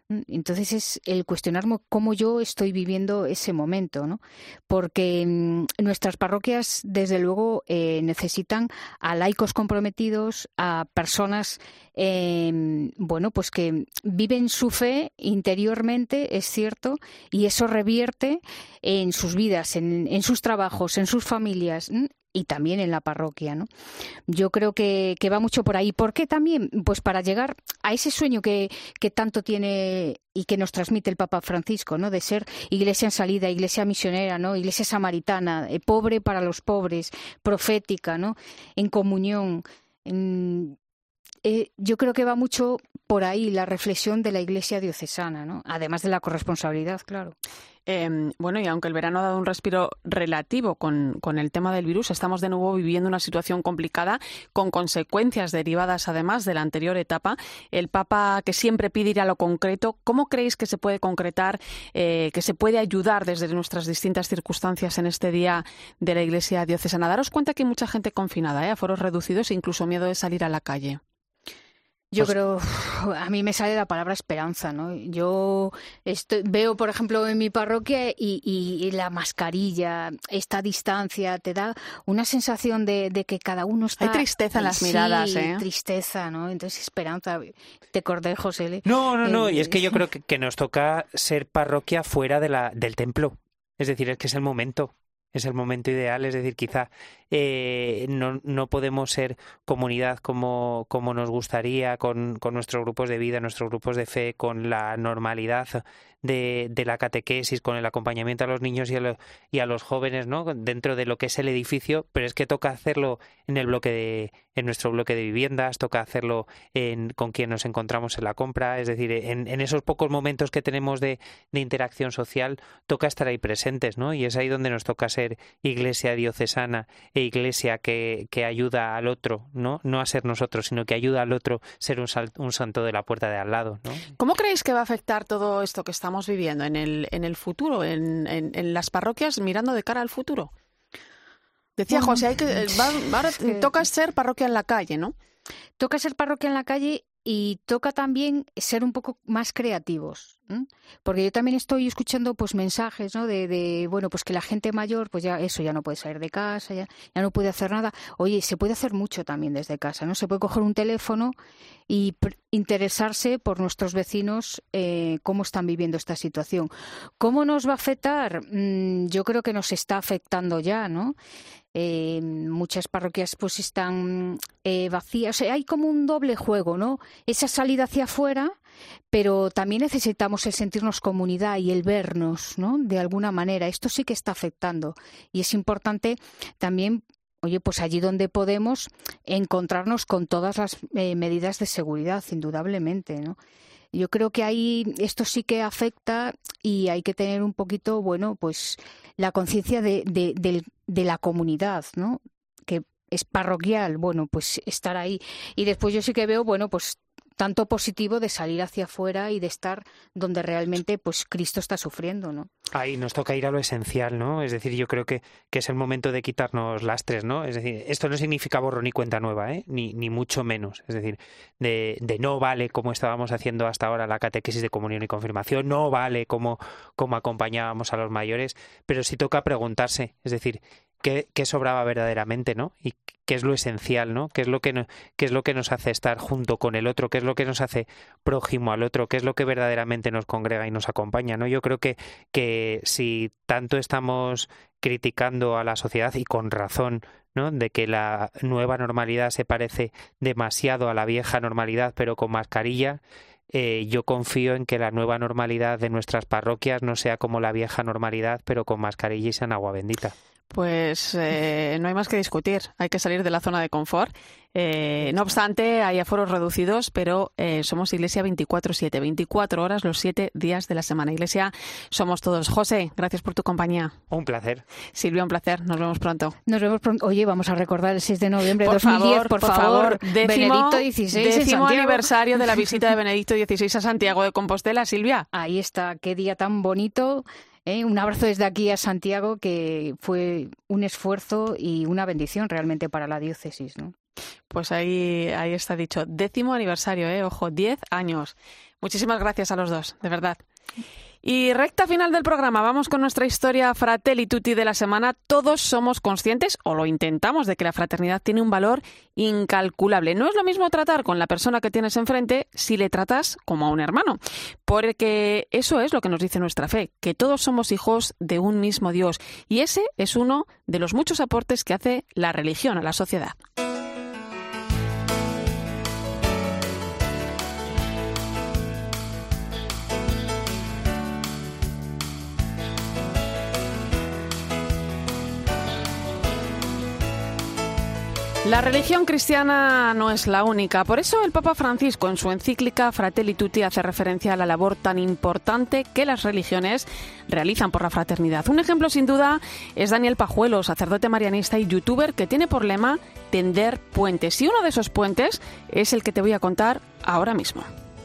Speaker 9: Entonces es el cuestionarme cómo yo estoy viviendo ese momento, ¿no? Porque mmm, nuestras parroquias, desde luego, eh, necesitan a laicos comprometidos, a personas, eh, bueno, pues que viven su fe interiormente, es cierto, y eso revierte en sus vidas, en, en sus trabajos, en sus familias, ¿m? Y también en la parroquia, ¿no? Yo creo que, que va mucho por ahí. ¿Por qué también? Pues para llegar a ese sueño que, que tanto tiene y que nos transmite el Papa Francisco, ¿no? De ser iglesia en salida, iglesia misionera, ¿no? Iglesia samaritana, eh, pobre para los pobres, profética, ¿no? En comunión. En, eh, yo creo que va mucho por ahí la reflexión de la iglesia diocesana, ¿no? Además de la corresponsabilidad, claro.
Speaker 1: Eh, bueno, y aunque el verano ha dado un respiro relativo con, con el tema del virus, estamos de nuevo viviendo una situación complicada con consecuencias derivadas además de la anterior etapa. El Papa, que siempre pide ir a lo concreto, ¿cómo creéis que se puede concretar, eh, que se puede ayudar desde nuestras distintas circunstancias en este día de la Iglesia diocesana? Daros cuenta que hay mucha gente confinada, ¿eh? Aforos reducidos e incluso miedo de salir a la calle.
Speaker 9: Yo
Speaker 1: Pues,
Speaker 9: creo, a mí me sale la palabra esperanza, ¿no? Yo estoy, veo, por ejemplo, en mi parroquia y, y, y la mascarilla, esta distancia, te da una sensación de, de que cada uno está...
Speaker 1: Hay tristeza en las
Speaker 9: sí,
Speaker 1: miradas, ¿eh?
Speaker 9: Tristeza, ¿no? Entonces, esperanza. Te acordé, José.
Speaker 12: No, no, no,
Speaker 9: Eh,
Speaker 12: y es que yo creo que, que nos toca ser parroquia fuera de la, del templo. Es decir, es que es el momento. Es el momento ideal, es decir, quizá eh, no, no podemos ser comunidad como, como nos gustaría, con, con nuestros grupos de vida, nuestros grupos de fe, con la normalidad de, de la catequesis, con el acompañamiento a los niños y a, lo, y a los jóvenes, ¿no? Dentro de lo que es el edificio, pero es que toca hacerlo en el bloque de, en nuestro bloque de viviendas, toca hacerlo en, con quien nos encontramos en la compra, es decir, en, en esos pocos momentos que tenemos de, de interacción social, toca estar ahí presentes, ¿no? Y es ahí donde nos toca ser iglesia diocesana e iglesia que, que ayuda al otro, ¿no? No a ser nosotros, sino que ayuda al otro ser un, sal, un santo de la puerta de al lado, ¿no?
Speaker 1: ¿Cómo creéis que va a afectar todo esto que estamos viviendo en el, en el futuro, en, en, en las parroquias mirando de cara al futuro? Decía
Speaker 9: Bueno,
Speaker 1: José, hay que, va, ahora
Speaker 9: es que-
Speaker 1: toca ser parroquia en la calle, ¿no?
Speaker 9: Toca ser parroquia en la calle y toca también ser un poco más creativos, ¿m? Porque yo también estoy escuchando pues mensajes, ¿no? De, de bueno, pues que la gente mayor, pues ya eso, ya no puede salir de casa, ya, ya no puede hacer nada. Oye, se puede hacer mucho también desde casa, ¿no? Se puede coger un teléfono y pr- interesarse por nuestros vecinos, eh, cómo están viviendo esta situación. ¿Cómo nos va a afectar? Mm, yo creo que nos está afectando ya, ¿no? Eh, muchas parroquias pues están eh, vacías. O sea, hay como un doble juego, ¿no? Esa salida hacia afuera, pero también necesitamos el sentirnos comunidad y el vernos, ¿no? De alguna manera. Esto sí que está afectando y es importante también, oye, pues allí donde podemos encontrarnos con todas las eh, medidas de seguridad, indudablemente, ¿no? Yo creo que ahí esto sí que afecta y hay que tener un poquito, bueno, pues la conciencia de, de, de, de la comunidad, ¿no? Que es parroquial, bueno, pues estar ahí. Y después yo sí que veo, bueno, pues tanto positivo de salir hacia afuera y de estar donde realmente pues Cristo está sufriendo, ¿no?
Speaker 12: Ahí nos toca ir a lo esencial, ¿no? Es decir, yo creo que, que es el momento de quitarnos lastres, ¿no? Es decir, esto no significa borrón y cuenta nueva, ¿eh? Ni, ni mucho menos. Es decir, de, de no vale como estábamos haciendo hasta ahora la catequesis de comunión y confirmación, no vale como, como acompañábamos a los mayores, pero sí toca preguntarse, es decir, ¿qué, qué sobraba verdaderamente, ¿no? Y qué es lo esencial, ¿no? ¿Qué es lo que no, qué es lo que nos hace estar junto con el otro? ¿Qué es lo que nos hace prójimo al otro? ¿Qué es lo que verdaderamente nos congrega y nos acompaña, ¿no? Yo creo que, que si tanto estamos criticando a la sociedad, y con razón, ¿no? De que la nueva normalidad se parece demasiado a la vieja normalidad, pero con mascarilla, eh, yo confío en que la nueva normalidad de nuestras parroquias no sea como la vieja normalidad, pero con mascarilla y sin agua bendita.
Speaker 1: Pues eh, no hay más que discutir, hay que salir de la zona de confort. Eh, no obstante, hay aforos reducidos, pero eh, somos Iglesia veinticuatro siete, veinticuatro horas los siete días de la semana. Iglesia somos todos. José, gracias por tu compañía.
Speaker 12: Un placer.
Speaker 1: Silvia, un placer. Nos vemos pronto.
Speaker 9: Nos vemos pronto. Oye, vamos a recordar el seis de noviembre de
Speaker 1: Por
Speaker 9: dos mil diez,
Speaker 1: favor,
Speaker 9: por,
Speaker 1: por
Speaker 9: favor.
Speaker 1: favor. Décimo,
Speaker 9: Benedicto dieciséis en
Speaker 1: décimo
Speaker 9: Santiago.
Speaker 1: aniversario de la visita de Benedicto dieciséis a Santiago de Compostela. Silvia.
Speaker 9: Ahí está, qué día tan bonito. ¿eh? Un abrazo desde aquí a Santiago, que fue un esfuerzo y una bendición realmente para la diócesis, ¿no?
Speaker 1: Pues ahí, ahí está dicho. Décimo aniversario, ¿eh? Ojo, diez años. Muchísimas gracias a los dos, de verdad. Y recta final del programa, vamos con nuestra historia Fratelli Tutti de la semana. Todos somos conscientes, o lo intentamos, de que la fraternidad tiene un valor incalculable. No es lo mismo tratar con la persona que tienes enfrente si le tratas como a un hermano, porque eso es lo que nos dice nuestra fe, que todos somos hijos de un mismo Dios. Y ese es uno de los muchos aportes que hace la religión a la sociedad. La religión cristiana no es la única. Por eso el Papa Francisco, en su encíclica Fratelli Tutti, hace referencia a la labor tan importante que las religiones realizan por la fraternidad. Un ejemplo, sin duda, es Daniel Pajuelo, sacerdote marianista y youtuber que tiene por lema tender puentes. Y uno de esos puentes es el que te voy a contar ahora mismo.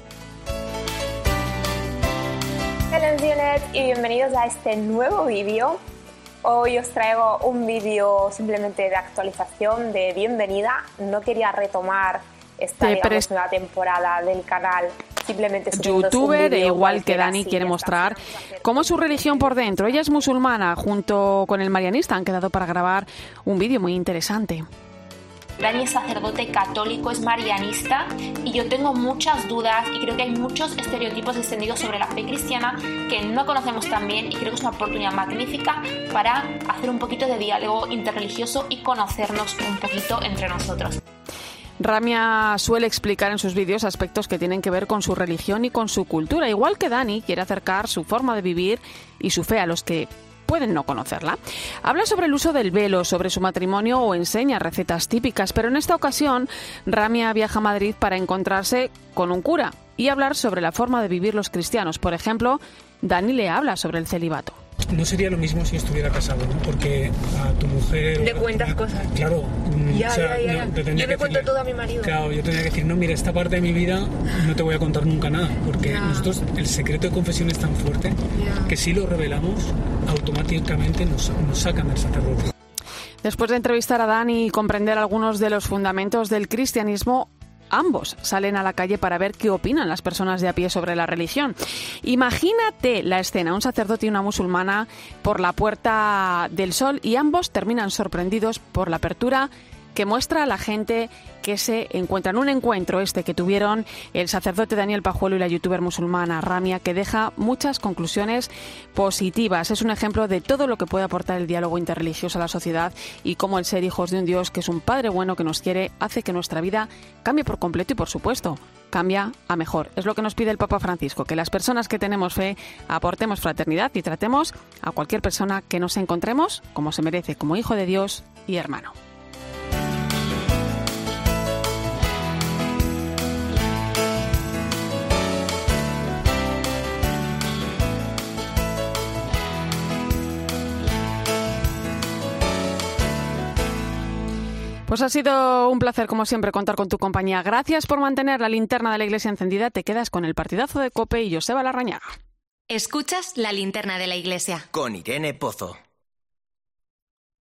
Speaker 10: Hola, Violet, y bienvenidos a este nuevo vídeo. Hoy os traigo un vídeo simplemente de actualización, de bienvenida. No quería retomar esta digamos, nueva temporada del canal. Simplemente
Speaker 1: youtuber, igual que Dani, quiere mostrar cómo es su religión por dentro. Ella es musulmana, junto con el marianista han quedado para grabar un vídeo muy interesante.
Speaker 10: Dani es sacerdote católico, es marianista y yo tengo muchas dudas y creo que hay muchos estereotipos extendidos sobre la fe cristiana que no conocemos tan bien y creo que es una oportunidad magnífica para hacer un poquito de diálogo interreligioso y conocernos un poquito entre nosotros.
Speaker 1: Ramia suele explicar en sus vídeos aspectos que tienen que ver con su religión y con su cultura, igual que Dani quiere acercar su forma de vivir y su fe a los que pueden no conocerla. Habla sobre el uso del velo, sobre su matrimonio o enseña recetas típicas, pero en esta ocasión Ramia viaja a Madrid para encontrarse con un cura y hablar sobre la forma de vivir los cristianos. Por ejemplo, Dani le habla sobre el celibato.
Speaker 11: No sería lo mismo si estuviera casado, ¿no? Porque a tu mujer...
Speaker 10: Le cuentas cosas.
Speaker 11: Claro.
Speaker 10: Ya,
Speaker 11: o sea,
Speaker 10: ya, ya.
Speaker 11: No, te
Speaker 10: yo le
Speaker 11: que
Speaker 10: cuento
Speaker 11: decirle,
Speaker 10: todo a mi marido.
Speaker 11: Claro, yo tendría que decir, no, mira, esta parte de mi vida no te voy a contar nunca nada. Porque ya. nosotros, el secreto de confesión es tan fuerte ya. que si lo revelamos, automáticamente nos, nos sacan del sacerdote.
Speaker 1: Después de entrevistar a Dani y comprender algunos de los fundamentos del cristianismo, ambos salen a la calle para ver qué opinan las personas de a pie sobre la religión. Imagínate la escena, un sacerdote y una musulmana por la Puerta del Sol y ambos terminan sorprendidos por la apertura que muestra a la gente que se encuentran. Un encuentro este que tuvieron el sacerdote Daniel Pajuelo y la youtuber musulmana Ramia, que deja muchas conclusiones positivas. Es un ejemplo de todo lo que puede aportar el diálogo interreligioso a la sociedad y cómo el ser hijos de un Dios que es un Padre bueno que nos quiere hace que nuestra vida cambie por completo y, por supuesto, cambia a mejor. Es lo que nos pide el Papa Francisco, que las personas que tenemos fe aportemos fraternidad y tratemos a cualquier persona que nos encontremos como se merece, como hijo de Dios y hermano. Pues ha sido un placer, como siempre, contar con tu compañía. Gracias por mantener la linterna de la Iglesia encendida. Te quedas con el partidazo de COPE y Joseba Larrañaga.
Speaker 2: Escuchas la linterna de la Iglesia.
Speaker 3: Con Irene Pozo.